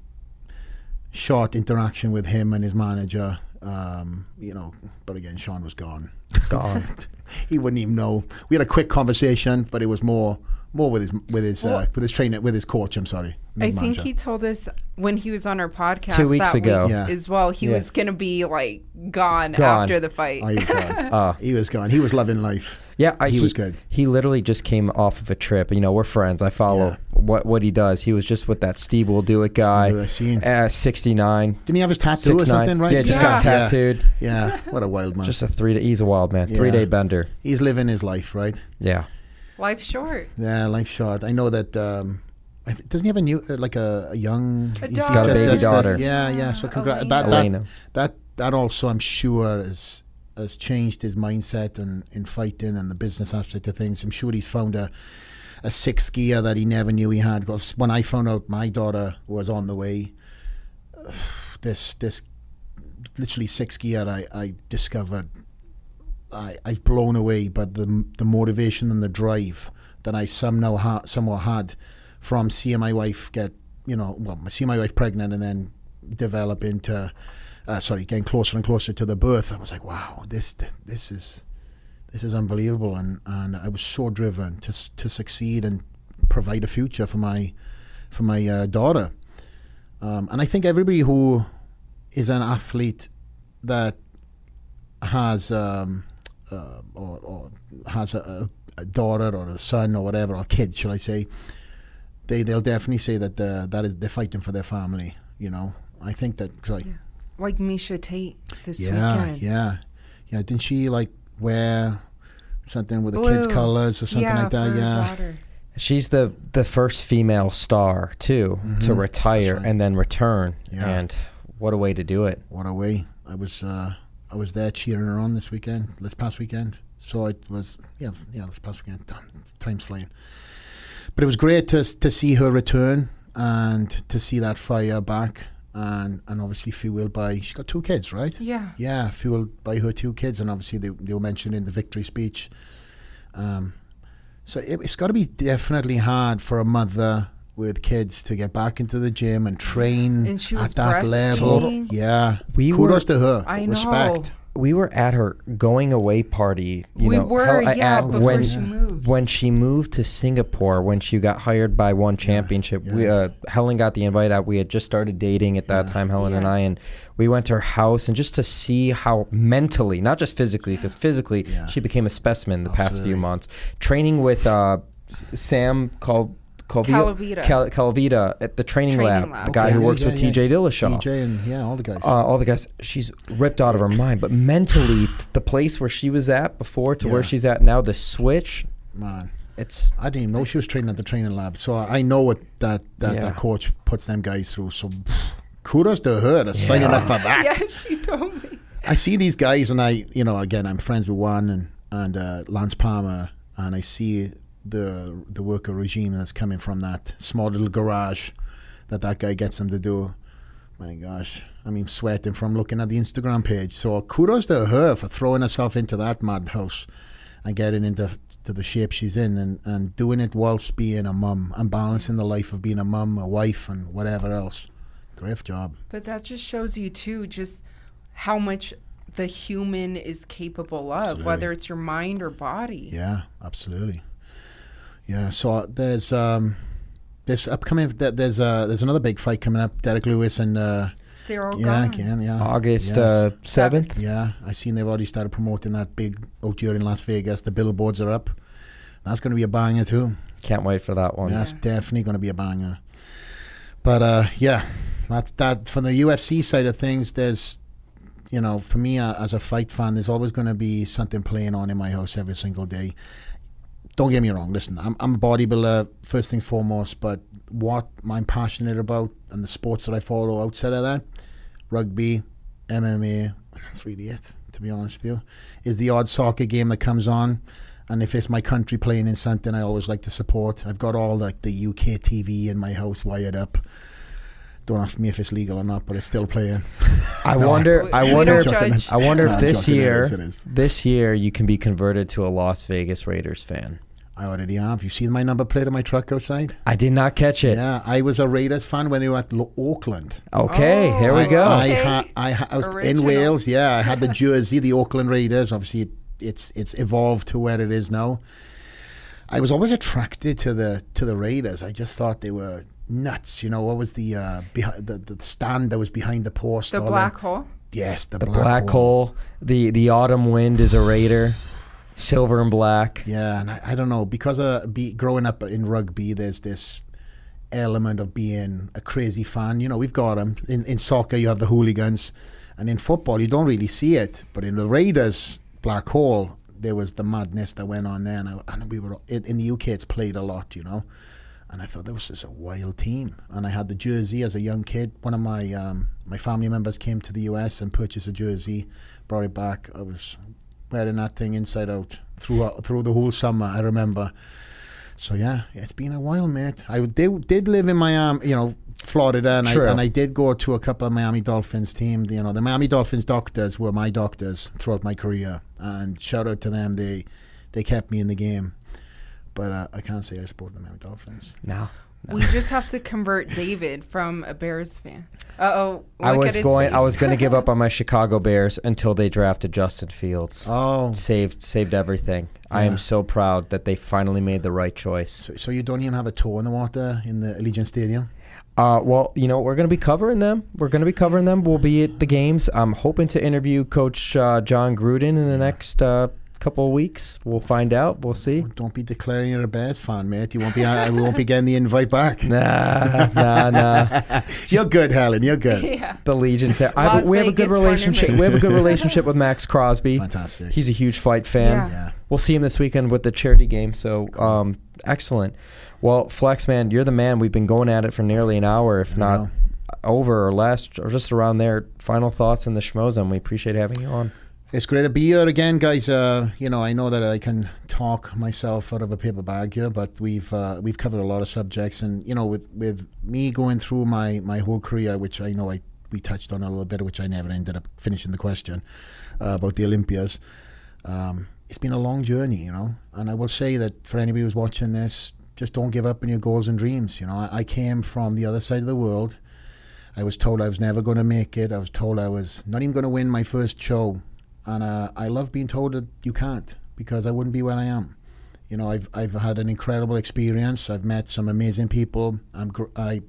[SPEAKER 5] short interaction with him and his manager, um, you know. But again, Sean was gone.
[SPEAKER 3] Gone.
[SPEAKER 5] He wouldn't even know. We had a quick conversation, but it was more more with his with his uh,
[SPEAKER 4] Well-
[SPEAKER 5] with his trainer, with his coach. I'm sorry,
[SPEAKER 4] I
[SPEAKER 5] his
[SPEAKER 4] think
[SPEAKER 5] manager.
[SPEAKER 4] he told us when he was on our podcast
[SPEAKER 3] Two weeks
[SPEAKER 4] that
[SPEAKER 3] ago.
[SPEAKER 4] week
[SPEAKER 5] Yeah.
[SPEAKER 4] as well. He
[SPEAKER 3] Yeah.
[SPEAKER 4] was gonna be like gone,
[SPEAKER 3] Gone.
[SPEAKER 4] after the fight.
[SPEAKER 5] Oh, he was gone.
[SPEAKER 3] Oh.
[SPEAKER 5] He was gone. He was loving life.
[SPEAKER 3] Yeah, I,
[SPEAKER 5] He was good.
[SPEAKER 3] He literally just came off of a trip. You know, we're friends. I follow
[SPEAKER 5] Yeah.
[SPEAKER 3] what what he does. He was just with that Steve Will Do It guy.
[SPEAKER 5] Steve Will, I seen.
[SPEAKER 3] Uh, sixty-nine.
[SPEAKER 5] Didn't he have his tattoo or
[SPEAKER 3] six nine.
[SPEAKER 5] something? Right?
[SPEAKER 3] Yeah, just
[SPEAKER 4] Yeah.
[SPEAKER 3] got tattooed.
[SPEAKER 5] Yeah. What a wild man.
[SPEAKER 3] Just a three. Day, he's a wild man.
[SPEAKER 5] Yeah.
[SPEAKER 3] Three day bender.
[SPEAKER 5] He's living his life, right?
[SPEAKER 3] Yeah.
[SPEAKER 4] Life's short.
[SPEAKER 5] Yeah, life short. I know that. Um, I th- doesn't he have a new, uh, like a, a young?
[SPEAKER 4] A
[SPEAKER 5] he's- he's
[SPEAKER 4] daughter. Got a
[SPEAKER 5] just-
[SPEAKER 3] baby
[SPEAKER 5] just-
[SPEAKER 3] daughter.
[SPEAKER 5] Yeah, yeah. So
[SPEAKER 4] Ah,
[SPEAKER 5] congrats.
[SPEAKER 4] Elena.
[SPEAKER 5] That, that
[SPEAKER 3] Elena.
[SPEAKER 5] that that also, I'm sure, has has changed his mindset and in fighting and the business aspect of things. I'm sure he's found a a sixth gear that he never knew he had. 'Cause when I found out my daughter was on the way, uh, this this literally sixth gear, I I discovered. I I've blown away by the the motivation and the drive that I somehow ha- somewhat had from seeing my wife get, you know, well, seeing my wife pregnant and then develop into, uh, sorry, getting closer and closer to the birth. I was like, wow, this this is this is unbelievable, and, and I was so driven to s- to succeed and provide a future for my for my uh, daughter. Um, and I think everybody who is an athlete that has um, uh, or, or has a, a daughter or a son or whatever, or kids, shall I say, they they'll definitely say that uh, that is they're fighting for their family. You know, I think that sorry.
[SPEAKER 4] Yeah. Like Misha Tate this
[SPEAKER 5] Yeah,
[SPEAKER 4] weekend.
[SPEAKER 5] yeah, yeah. Didn't she like wear something with the
[SPEAKER 4] Blue.
[SPEAKER 5] kids' colors or something
[SPEAKER 4] yeah,
[SPEAKER 5] like that?
[SPEAKER 4] for her
[SPEAKER 5] Yeah.
[SPEAKER 4] daughter.
[SPEAKER 3] She's the the first female star too to
[SPEAKER 5] Mhm.
[SPEAKER 3] retire
[SPEAKER 5] That's right.
[SPEAKER 3] and then return.
[SPEAKER 5] Yeah.
[SPEAKER 3] And what a way to do it.
[SPEAKER 5] What a way! I was uh, I was there cheering her on this weekend, this past weekend. So it was yeah, it was- yeah, this past weekend. Damn, time's flying. But it was great to to see her return and to see that fire back, and and obviously fueled by she got two kids, right?
[SPEAKER 4] Yeah.
[SPEAKER 5] Yeah, fueled by her two kids, and obviously they they were mentioned in the victory speech. Um, so it, it's got to be definitely hard for a mother with kids to get back into the gym and train
[SPEAKER 4] And she was
[SPEAKER 5] at that level.
[SPEAKER 4] breastfeeding.
[SPEAKER 5] Yeah,
[SPEAKER 3] We
[SPEAKER 5] kudos
[SPEAKER 3] were-
[SPEAKER 5] to her.
[SPEAKER 4] I know.
[SPEAKER 5] Respect.
[SPEAKER 3] We were at her going away party. You
[SPEAKER 4] We
[SPEAKER 3] know,
[SPEAKER 4] were,
[SPEAKER 3] how-
[SPEAKER 4] yeah,
[SPEAKER 3] at
[SPEAKER 4] before
[SPEAKER 3] when,
[SPEAKER 4] she moved.
[SPEAKER 3] When she moved to Singapore, when she got hired by One Championship, we
[SPEAKER 5] yeah.
[SPEAKER 3] uh, Helen got the invite out. We had just started dating at that
[SPEAKER 5] Yeah.
[SPEAKER 3] time, Helen and
[SPEAKER 4] Yeah.
[SPEAKER 3] I, and we went to her house, and just to see how mentally, not just physically, because physically
[SPEAKER 5] Yeah.
[SPEAKER 3] she became a specimen the past few
[SPEAKER 5] Absolutely.
[SPEAKER 3] months. Training with uh, S- Sam called.
[SPEAKER 4] Calavita.
[SPEAKER 3] Cal- Calavita at the training,
[SPEAKER 4] Training
[SPEAKER 3] lab,
[SPEAKER 4] lab.
[SPEAKER 3] the guy
[SPEAKER 5] Okay,
[SPEAKER 3] who
[SPEAKER 5] yeah,
[SPEAKER 3] works
[SPEAKER 5] yeah,
[SPEAKER 3] with
[SPEAKER 5] yeah.
[SPEAKER 3] T J Dillashaw.
[SPEAKER 5] D J and yeah, all the guys.
[SPEAKER 3] Uh, all the guys, she's ripped out of her mind. But mentally, t- the place where she was at before to where
[SPEAKER 5] Yeah.
[SPEAKER 3] she's at now, the switch,
[SPEAKER 5] Man,
[SPEAKER 3] it's
[SPEAKER 5] I didn't even know she was training at the training lab. So I know what that that,
[SPEAKER 3] Yeah.
[SPEAKER 5] that coach puts them guys through. So pff, kudos to her to signing up for that.
[SPEAKER 4] Yeah, she told me.
[SPEAKER 5] I see these guys, and I, you know, again, I'm friends with Juan and and uh, Lance Palmer, and I see the the worker regime that's coming from that small little garage that that guy gets them to do. My gosh, I mean, sweating from looking at the Instagram page. So kudos to her for throwing herself into that madhouse and getting into to the shape she's in, and, and doing it whilst being a mum and balancing the life of being a mum, a wife, and whatever else. Great job.
[SPEAKER 4] But that just shows you too, just how much the human is capable of,
[SPEAKER 5] Absolutely.
[SPEAKER 4] whether it's your mind or body.
[SPEAKER 5] Yeah, absolutely. Yeah, so there's um, this upcoming. th- There's uh, there's another big fight coming up. Derek Lewis and uh,
[SPEAKER 4] Cyril
[SPEAKER 5] yeah,
[SPEAKER 4] Gahn.
[SPEAKER 5] Ken, yeah,
[SPEAKER 3] August
[SPEAKER 5] Yes.
[SPEAKER 3] uh, seventh.
[SPEAKER 5] Yeah, I seen they've already started promoting that big out here in Las Vegas. The billboards are up. That's going to be a banger too.
[SPEAKER 3] Can't wait for that one.
[SPEAKER 5] That's definitely going to be a banger. But uh, yeah, that's that. From the U F C side of things, there's, you know, for me uh, as a fight fan, there's always going to be something playing on in my house every single day. Don't get me wrong. Listen, I'm, I'm a bodybuilder first things foremost, but what I'm passionate about and the sports that I follow outside of that, rugby, M M A, that's really it. To be honest with you, is the odd soccer game that comes on. And if it's my country playing in something, I always like to support. I've got all like the U K T V in my house wired up. Don't ask me if it's legal or not, but it's still playing.
[SPEAKER 3] I
[SPEAKER 5] No,
[SPEAKER 3] wonder.
[SPEAKER 4] We-
[SPEAKER 3] I
[SPEAKER 4] we
[SPEAKER 3] wonder.
[SPEAKER 4] don't
[SPEAKER 3] If,
[SPEAKER 4] judge.
[SPEAKER 3] I wonder
[SPEAKER 5] No,
[SPEAKER 3] if
[SPEAKER 5] I'm
[SPEAKER 3] this
[SPEAKER 5] joking, it
[SPEAKER 3] year,
[SPEAKER 5] is, it is.
[SPEAKER 3] this year, you can be converted to a Las Vegas Raiders fan.
[SPEAKER 5] I already have. You seen my number plate on my truck outside?
[SPEAKER 3] I did not catch it.
[SPEAKER 5] Yeah, I was a Raiders fan when they were at Lo- Auckland.
[SPEAKER 3] Okay,
[SPEAKER 4] Oh,
[SPEAKER 3] here we
[SPEAKER 5] I,
[SPEAKER 3] go.
[SPEAKER 5] I,
[SPEAKER 4] Okay.
[SPEAKER 5] ha- I, ha- I was
[SPEAKER 4] Original.
[SPEAKER 5] in Wales. Yeah, I had the jersey, the Auckland Raiders. Obviously, it, it's it's evolved to where it is now. I was always attracted to the to the Raiders. I just thought they were nuts. You know, what was the uh, behind the, the stand that was behind the post?
[SPEAKER 4] The
[SPEAKER 5] all
[SPEAKER 4] black
[SPEAKER 5] that-
[SPEAKER 4] hole.
[SPEAKER 5] Yes, the,
[SPEAKER 3] the black hole. The the autumn wind is a Raider. Silver and black.
[SPEAKER 5] Yeah, and I, I don't know, because uh, be, growing up in rugby, there's this element of being a crazy fan. You know, we've got them. In, in soccer, you have the hooligans. And in football, you don't really see it. But in the Raiders, Black Hole, there was the madness that went on there. And, I, and we were in, in the U K, it's played a lot, you know. And I thought that was just a wild team. And I had the jersey as a young kid. One of my um, my family members came to the U S and purchased a jersey, brought it back. I was wearing that thing inside out through through the whole summer, I remember. So yeah, it's been a while, mate. I did, did live in Miami, you know, Florida, and I,
[SPEAKER 3] True.
[SPEAKER 5] and I did go to a couple of Miami Dolphins team. You know, the Miami Dolphins doctors were my doctors throughout my career, and shout out to them. They they kept me in the game. But uh, I can't say I support the Miami Dolphins.
[SPEAKER 3] No.
[SPEAKER 4] We just have to convert David from a Bears fan. Uh oh.
[SPEAKER 3] I was going. I was going to give up on my Chicago Bears until they drafted Justin Fields.
[SPEAKER 5] Oh,
[SPEAKER 3] Saved saved everything. I
[SPEAKER 5] Yeah.
[SPEAKER 3] am so proud that they finally made the right choice.
[SPEAKER 5] so, so you don't even have a toe in the water in the Allegiant Stadium?
[SPEAKER 3] Uh, well, you know, we're going to be covering them. We're going to be covering them. We'll be at the games. I'm hoping to interview Coach uh, John Gruden in the next uh, couple of weeks. We'll find out. We'll see.
[SPEAKER 5] Don't be declaring you're a Bears fan, mate. You won't be. I won't be getting the invite back.
[SPEAKER 3] Nah, nah, nah.
[SPEAKER 5] You're good, Helen. You're good.
[SPEAKER 4] Yeah.
[SPEAKER 3] The Legion's there. I have a, we have a good
[SPEAKER 4] Vegas
[SPEAKER 3] relationship.
[SPEAKER 4] partner.
[SPEAKER 3] We have a good relationship with Max Crosby.
[SPEAKER 5] Fantastic.
[SPEAKER 3] He's a huge fight fan.
[SPEAKER 4] Yeah.
[SPEAKER 5] Yeah.
[SPEAKER 3] We'll see him this weekend with the charity game. So, um, excellent. Well, Flex, man, you're the man. We've been going at it for nearly an hour, if
[SPEAKER 5] I
[SPEAKER 3] not
[SPEAKER 5] know.
[SPEAKER 3] over or less, or just around there. Final thoughts in the schmoes, and we appreciate having you on.
[SPEAKER 5] It's great to be here again, guys. Uh, you know, I know that I can talk myself out of a paper bag here, but we've uh, we've covered a lot of subjects, and you know, with with me going through my my whole career, which I know I we touched on a little bit, which I never ended up finishing the question uh, about the Olympias. Um, it's been a long journey, you know, and I will say that for anybody who's watching this, just don't give up on your goals and dreams. You know, I, I came from the other side of the world. I was told I was never going to make it. I was told I was not even going to win my first show. And uh, I love being told that you can't, because I wouldn't be where I am. You know, I've I've had an incredible experience. I've met some amazing people. I'm gr- I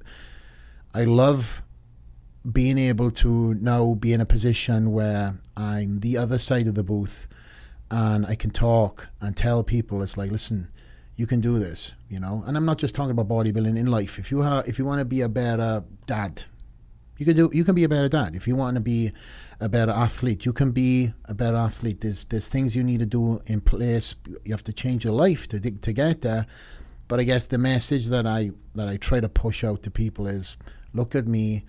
[SPEAKER 5] I love being able to now be in a position where I'm the other side of the booth, and I can talk and tell people, it's like, listen, you can do this. You know, and I'm not just talking about bodybuilding in life. If you ha- if you want to be a better dad, you can do. You can be a better dad. If you want to be a better athlete, you can be a better athlete. There's there's things you need to do in place. You have to change your life to to get there. But I guess the message that I that I try to push out to people is, look at me.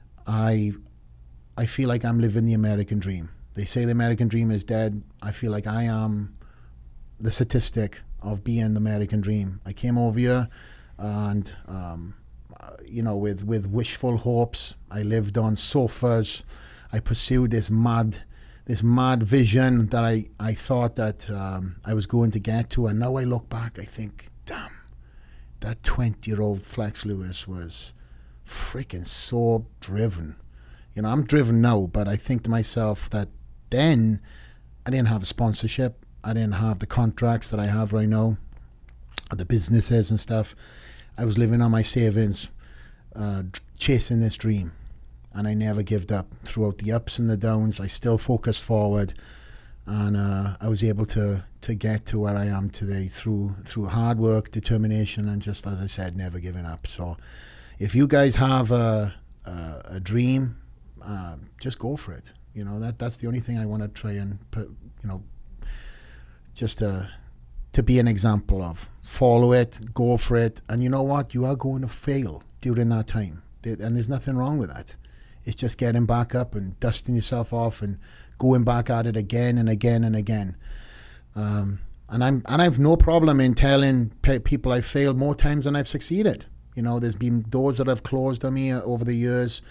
[SPEAKER 5] I I feel like I'm living the American dream. They say the American dream is dead. I feel like I am the statistic of being the American dream. I came over here, and um, you know, with with wishful hopes. I lived on sofas. I pursued this mad, this mad vision that I, I thought that um, I was going to get to. And now I look back, I think, damn, that twenty-year-old Flex Lewis was freaking so driven. You know, I'm driven now, but I think to myself that then I didn't have a sponsorship. I didn't have the contracts that I have right now, the businesses and stuff. I was living on my savings, uh, chasing this dream. And I never gave up throughout the ups and the downs. I still focused forward, and uh, I was able to to get to where I am today through through hard work, determination, and just, as I said, never giving up. So, if you guys have a a, a dream, uh, just go for it. You know, that that's the only thing I want to try and put, you know, just to to be an example of. Follow it, go for it, and you know what? You are going to fail during that time, and there's nothing wrong with that. It's just getting back up and dusting yourself off and going back at it again and again and again. Um, and I'm and I've no problem in telling pe- people I've failed more times than I've succeeded. You know, there's been doors that have closed on me uh, over the years,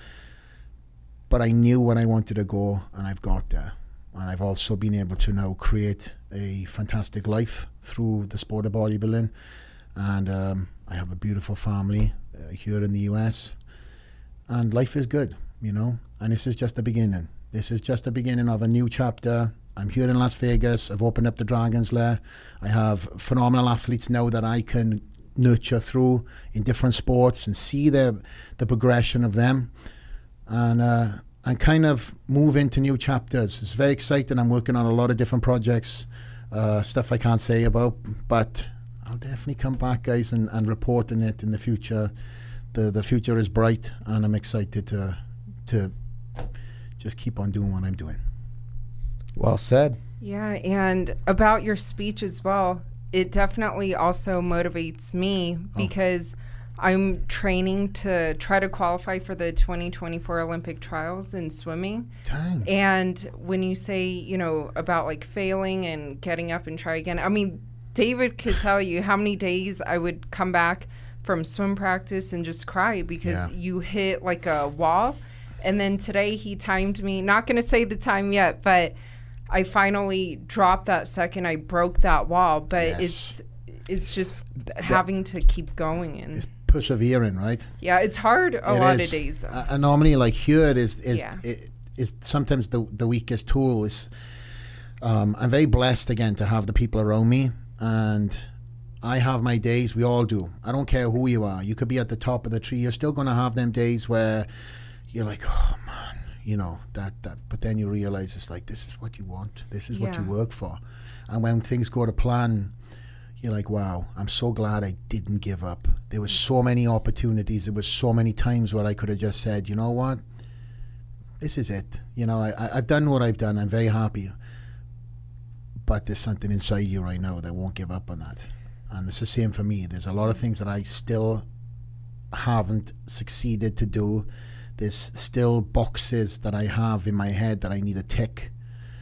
[SPEAKER 5] but I knew where I wanted to go, and I've got there. And I've also been able to now create a fantastic life through the sport of bodybuilding. And um, I have a beautiful family uh, here in the U S, and life is good. You know, and this is just the beginning. This is just the beginning of a new chapter. I'm here in Las Vegas. I've opened up the Dragon's Lair. I have phenomenal athletes now that I can nurture through in different sports and see the the progression of them, and uh, and kind of move into new chapters. It's very exciting. I'm working on a lot of different projects, uh, stuff I can't say about, but I'll definitely come back, guys, and, and report on it in the future. The the future is bright, and I'm excited to. to just keep on doing what I'm doing.
[SPEAKER 3] Well said.
[SPEAKER 4] Yeah, and about your speech as well, it definitely also motivates me because oh. I'm training to try to qualify for the twenty twenty-four Olympic trials in swimming.
[SPEAKER 5] Dang.
[SPEAKER 4] And when you say, you know, about like failing and getting up and try again, I mean, David could tell you how many days I would come back from swim practice and just cry because yeah. you hit like a wall. And then today he timed me, not going to say the time yet, but I finally dropped that second. I broke that wall, but yes. it's it's just Th- having to keep going. And
[SPEAKER 5] it's persevering, right?
[SPEAKER 4] Yeah, it's hard a
[SPEAKER 5] it
[SPEAKER 4] lot
[SPEAKER 5] is.
[SPEAKER 4] of days, though.
[SPEAKER 5] Uh, normally, like here, it is, is,
[SPEAKER 4] yeah.
[SPEAKER 5] it, is sometimes the, the weakest tool. Is um, I'm very blessed, again, to have the people around me, and I have my days. We all do. I don't care who you are. You could be at the top of the tree. You're still going to have them days where you're like, oh, man, you know, that, that, but then you realize it's like, this is what you want. This is what
[SPEAKER 4] Yeah.
[SPEAKER 5] you work for. And when things go to plan, you're like, wow, I'm so glad I didn't give up. There was so many opportunities. There was so many times where I could have just said, you know what, this is it. You know, I, I, I've done what I've done. I'm very happy. But there's something inside you right now that won't give up on that. And it's the same for me. There's a lot of things that I still haven't succeeded to do. There's still boxes that I have in my head that I need to tick.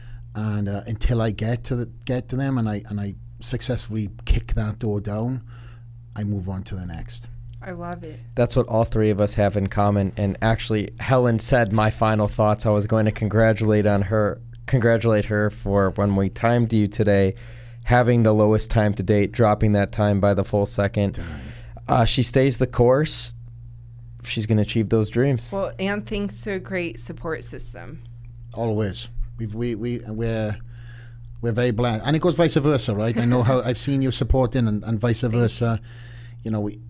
[SPEAKER 5] And uh, until I get to the, get to them and I and I successfully kick that door down, I move on to the next.
[SPEAKER 4] I love it.
[SPEAKER 3] That's what all three of us have in common. And actually, Helen said my final thoughts. I was going to congratulate on her, congratulate her for when we timed you today, having the lowest time to date, dropping that time by the full second. Uh, she stays the course. She's going to achieve those dreams.
[SPEAKER 4] Well, and thanks to a great support system.
[SPEAKER 5] Always. We've, we we we're we're very blessed, and it goes vice versa, right? I know how I've seen you supporting, and, and vice versa. You know, we,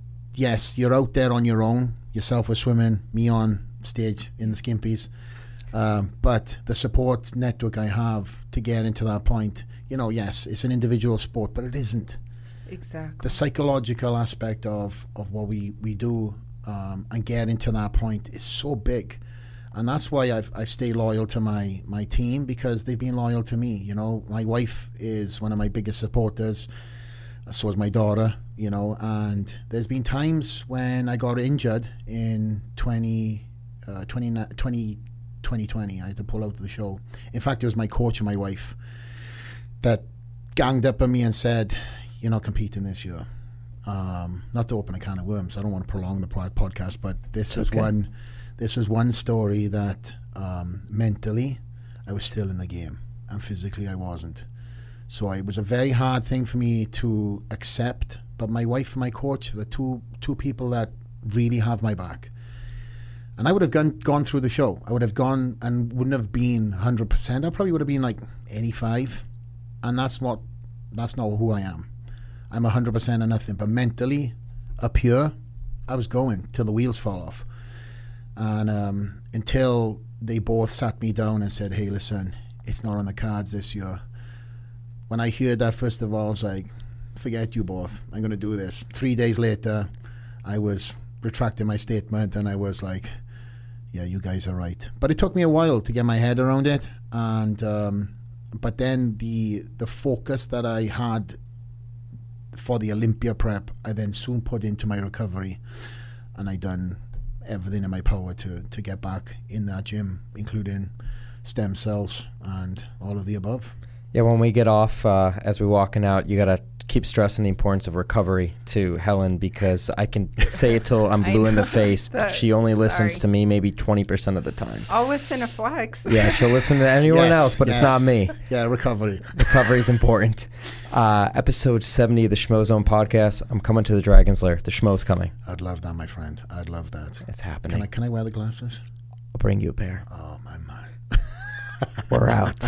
[SPEAKER 5] yes, you're out there on your own. Yourself with swimming, me on stage in the Skimpies, um, but the support network I have to get into that point. You know, yes, it's an individual sport, but it isn't.
[SPEAKER 4] Exactly.
[SPEAKER 5] The psychological aspect of of what we we do um, and getting to that point is so big. And that's why I've I've stayed loyal to my, my team, because they've been loyal to me. You know, my wife is one of my biggest supporters. So is my daughter. You know, and there's been times when I got injured in twenty, uh, twenty, twenty, twenty twenty. I had to pull out of the show. In fact, it was my coach and my wife that ganged up on me and said, "You're not competing this year." Um, not to open a can of worms. I don't want to prolong the pod- podcast, but this is
[SPEAKER 3] okay.
[SPEAKER 5] one. This is one story that um, mentally I was still in the game and physically I wasn't. So it was a very hard thing for me to accept. But my wife and my coach, the two two people that really have my back. And I would have gone gone through the show. I would have gone and wouldn't have been one hundred percent. I probably would have been like eighty-five. And that's not that's not who I am. I'm one hundred percent of nothing. But mentally, up here, I was going till the wheels fall off. And um, until they both sat me down and said, "Hey, listen, it's not on the cards this year." When I heard that, first of all, I was like, forget you both. I'm going to do this. Three days later, I was retracting my statement and I was like, yeah, you guys are right. But it took me a while to get my head around it. And um, but then the the focus that I had for the Olympia prep, I then soon put into my recovery. And I done everything in my power to to get back in that gym, including stem cells and all of the above.
[SPEAKER 3] Yeah, when we get off, uh, as we're walking out, you got to keep stressing the importance of recovery to Helen, because I can say it till I'm blue in the face.
[SPEAKER 4] That,
[SPEAKER 3] she only listens
[SPEAKER 4] sorry.
[SPEAKER 3] to me maybe twenty percent of the time.
[SPEAKER 4] I'll listen to Flex.
[SPEAKER 3] Yeah, she'll listen to anyone
[SPEAKER 5] Yes,
[SPEAKER 3] else, but
[SPEAKER 5] yes.
[SPEAKER 3] it's not me.
[SPEAKER 5] Yeah, recovery.
[SPEAKER 3] Recovery is important. Uh, episode seventy of the Schmo Zone podcast. I'm coming to the Dragon's Lair. The Schmo's coming.
[SPEAKER 5] I'd love that, my friend. I'd love that.
[SPEAKER 3] It's happening.
[SPEAKER 5] Can I can I wear the glasses?
[SPEAKER 3] I'll bring you a pair.
[SPEAKER 5] Oh my man.
[SPEAKER 3] We're out.